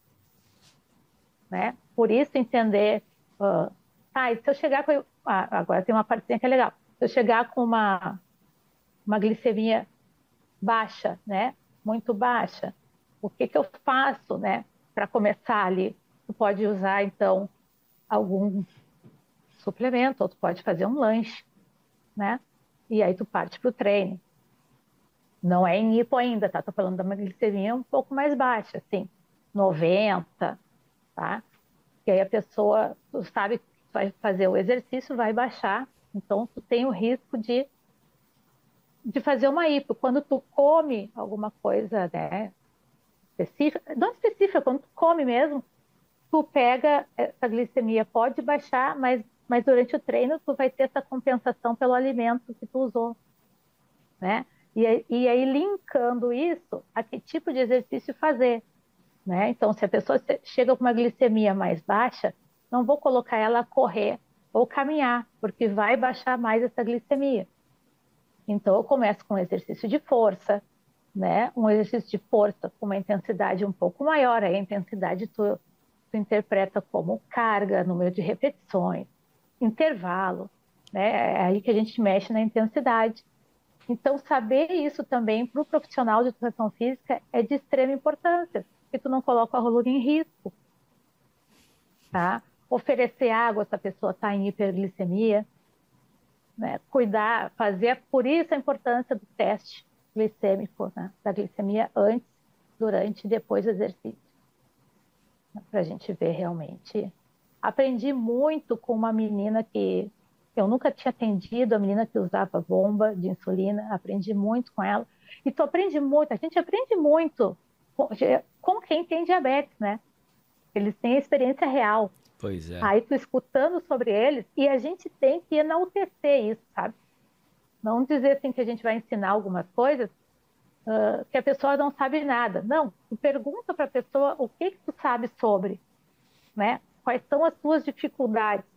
né? Por isso entender, uh, ah, e se eu chegar com, ah, agora tem uma partezinha que é legal. Se eu chegar com uma uma glicemia baixa, né? Muito baixa, o que que eu faço, né? Para começar ali, tu pode usar então algum suplemento, ou tu pode fazer um lanche, né? E aí tu parte para o treino. Não é em hipo ainda, tá? Tô falando de uma glicemia um pouco mais baixa, assim, noventa, tá? E aí a pessoa, tu sabe que vai fazer o exercício, vai baixar, então tu tem o risco de, de fazer uma hipo. Quando tu come alguma coisa, né, específica, não específica, quando tu come mesmo, tu pega essa glicemia, pode baixar, mas mas durante o treino tu vai ter essa compensação pelo alimento que tu usou, né? E, aí- e aí linkando isso a que tipo de exercício fazer, né? Então, se a pessoa se- chega com uma glicemia mais baixa, não vou colocar ela a correr ou caminhar, porque vai baixar mais essa glicemia. Então, eu começo com um exercício de força, né? Um exercício de força com uma intensidade um pouco maior, aí a intensidade tu, tu interpreta como carga, número de repetições, intervalo, né? É aí que a gente mexe na intensidade. Então, saber isso também para o profissional de educação física é de extrema importância, porque tu não coloca a coluna em risco, tá? Oferecer água se a pessoa está em hiperglicemia, né? Cuidar, fazer, por isso a importância do teste glicêmico, né? Da glicemia antes, durante e depois do exercício, né? Para a gente ver realmente. Aprendi muito com uma menina que eu nunca tinha atendido, a menina que usava bomba de insulina, aprendi muito com ela. E tu aprende muito, a gente aprende muito com, com quem tem diabetes, né? Eles têm a experiência real. Pois é. Aí tu escutando sobre eles, e a gente tem que enaltecer isso, sabe? Não dizer assim que a gente vai ensinar algumas coisas uh, que a pessoa não sabe nada. Não, tu pergunta para a pessoa o que que tu sabe sobre, né? Quais são as tuas dificuldades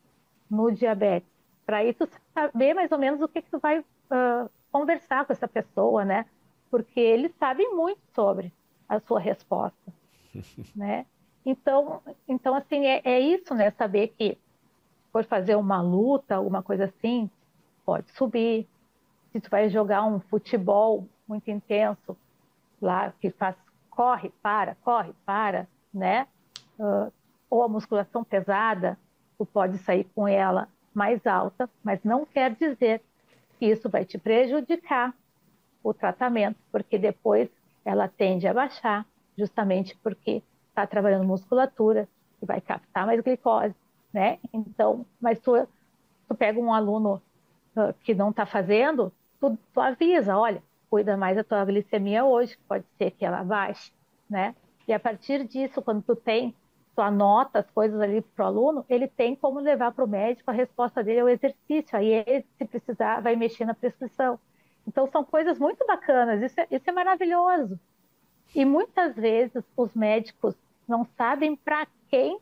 no diabetes, para aí tu saber mais ou menos o que que tu vai uh, conversar com essa pessoa, né? Porque eles sabem muito sobre a sua resposta, né? Então, então assim, é, é isso, né? Saber que for fazer uma luta, alguma coisa assim, pode subir. Se tu vai jogar um futebol muito intenso, lá que faz corre, para, corre, para, né? Uh, ou a musculação pesada, tu pode sair com ela mais alta, mas não quer dizer que isso vai te prejudicar o tratamento, porque depois ela tende a baixar, justamente porque está trabalhando musculatura e vai captar mais glicose, né? Então, mas tu, tu pega um aluno uh, que não está fazendo, tu, tu avisa, olha, cuida mais da tua glicemia hoje, pode ser que ela baixe, né? E a partir disso, quando tu tem, tu anota as coisas ali para o aluno, ele tem como levar para o médico, a resposta dele é o exercício, aí ele, se precisar, vai mexer na prescrição. Então, são coisas muito bacanas, isso é, isso é maravilhoso. E muitas vezes os médicos não sabem para quem,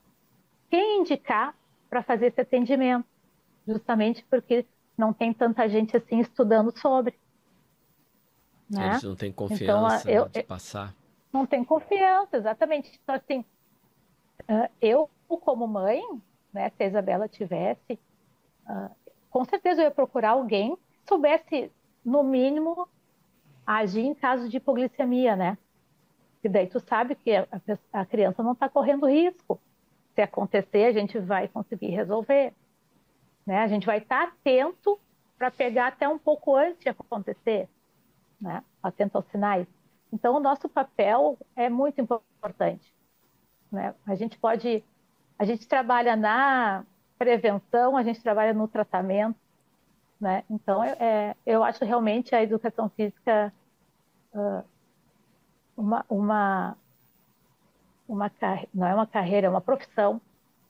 quem indicar para fazer esse atendimento, justamente porque não tem tanta gente assim estudando sobre, Eles né? não têm Então, confiança, né, eu, de eu passar. não tenho confiança, exatamente. Então, assim, eu como mãe, né, se a Isabela tivesse, com certeza eu ia procurar alguém que soubesse, no mínimo, agir em caso de hipoglicemia, né? E daí tu sabe que a, a criança não está correndo risco. Se acontecer, a gente vai conseguir resolver, né? A gente vai estar atento para pegar até um pouco antes de acontecer, né? Atento aos sinais. Então, o nosso papel é muito importante, né? A gente pode, a gente trabalha na prevenção, a gente trabalha no tratamento, né? Então, é, eu acho realmente a educação física uma, uma, uma não é uma carreira, é uma profissão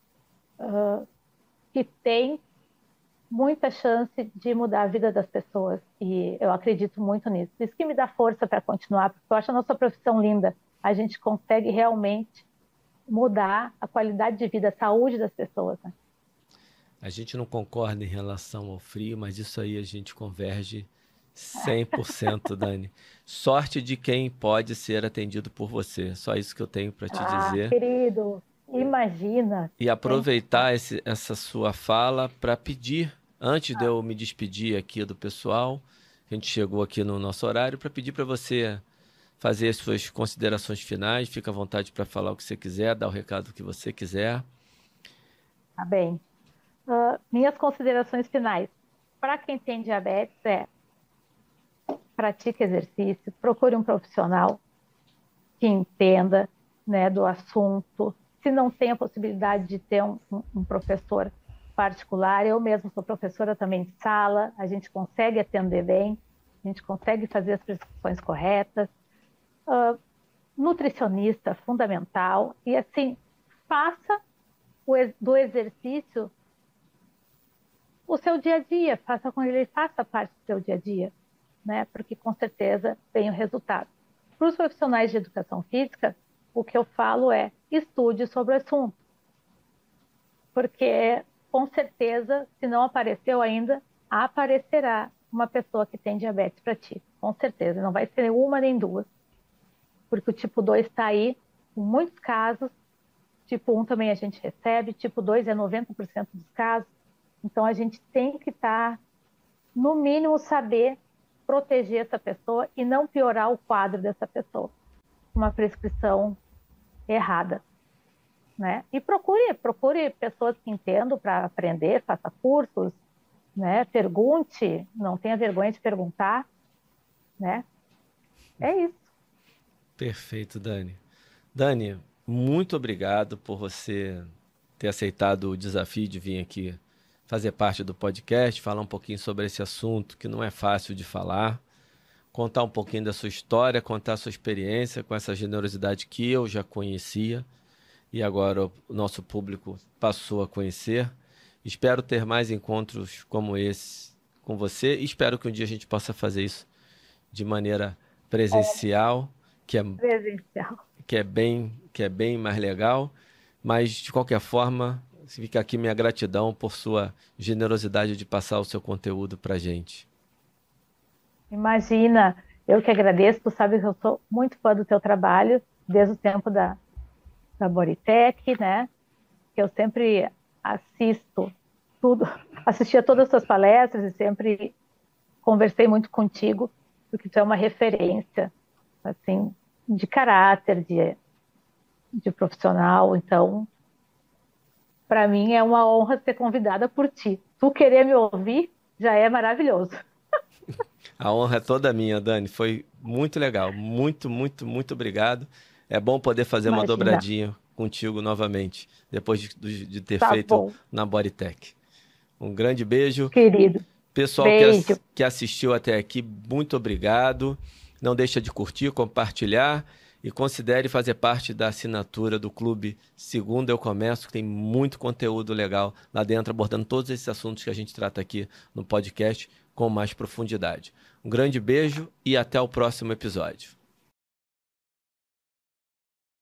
que tem muita chance de mudar a vida das pessoas. E eu acredito muito nisso. Isso que me dá força para continuar, porque eu acho a nossa profissão linda. A gente consegue realmente mudar a qualidade de vida, a saúde das pessoas, né? A gente não concorda em relação ao frio, mas isso aí a gente converge cem por cento, Dani. Sorte de quem pode ser atendido por você. Só isso que eu tenho para te Ah, dizer. querido, imagina, E hein? aproveitar esse, essa sua fala para pedir, antes de Ah, eu me despedir aqui do pessoal, a gente chegou aqui no nosso horário, para pedir para você fazer as suas considerações finais. Fica à vontade para falar o que você quiser, dar o recado que você quiser. tá bem. Ah, minhas considerações finais. Para quem tem diabetes, é pratique exercício, procure um profissional que entenda, né, do assunto. Se não tem a possibilidade de ter um, um, um professor particular, eu mesmo sou professora também de sala, a gente consegue atender bem, a gente consegue fazer as prescrições corretas. Uh, nutricionista fundamental e assim faça o, do exercício o seu dia a dia, faça com que ele faça parte do seu dia a dia, né? Porque com certeza tem o resultado. Para os profissionais de educação física, o que eu falo é estude sobre o assunto, porque com certeza, se não apareceu ainda, aparecerá uma pessoa que tem diabetes para ti, com certeza, não vai ser uma nem duas, porque o tipo dois está aí, com muitos casos, tipo um também a gente recebe, tipo dois é noventa por cento dos casos, então a gente tem que estar, tá, no mínimo, saber proteger essa pessoa e não piorar o quadro dessa pessoa, uma prescrição errada, né? E procure, procure pessoas que entendam para aprender, faça cursos, né? Pergunte, não tenha vergonha de perguntar, né? É isso. Perfeito, Dani. Dani, muito obrigado por você ter aceitado o desafio de vir aqui fazer parte do podcast, falar um pouquinho sobre esse assunto que não é fácil de falar, contar um pouquinho da sua história, contar a sua experiência com essa generosidade que eu já conhecia e agora o nosso público passou a conhecer. Espero ter mais encontros como esse com você e espero que um dia a gente possa fazer isso de maneira presencial, que é, presencial. que é, bem, que é bem mais legal, mas de qualquer forma, fica aqui minha gratidão por sua generosidade de passar o seu conteúdo para a gente. Imagina, eu que agradeço, tu sabe que eu sou muito fã do teu trabalho, desde o tempo da, da Bodytech, né? Que eu sempre assisto tudo, assistia todas as tuas palestras e sempre conversei muito contigo, porque tu é uma referência, assim, de caráter, de, de profissional, então, para mim é uma honra ser convidada por ti. Tu querer me ouvir já é maravilhoso. A honra é toda minha, Dani. Foi muito legal. Muito, muito, muito obrigado. É bom poder fazer Imagina. uma dobradinha contigo novamente, depois de, de ter Tá feito bom. na Bodytech. Um grande beijo. Querido. Pessoal que, beijo. ass que assistiu até aqui, muito obrigado. Não deixa de curtir, compartilhar e considere fazer parte da assinatura do Clube Segunda Eu Começo, que tem muito conteúdo legal lá dentro, abordando todos esses assuntos que a gente trata aqui no podcast com mais profundidade. Um grande beijo e até o próximo episódio.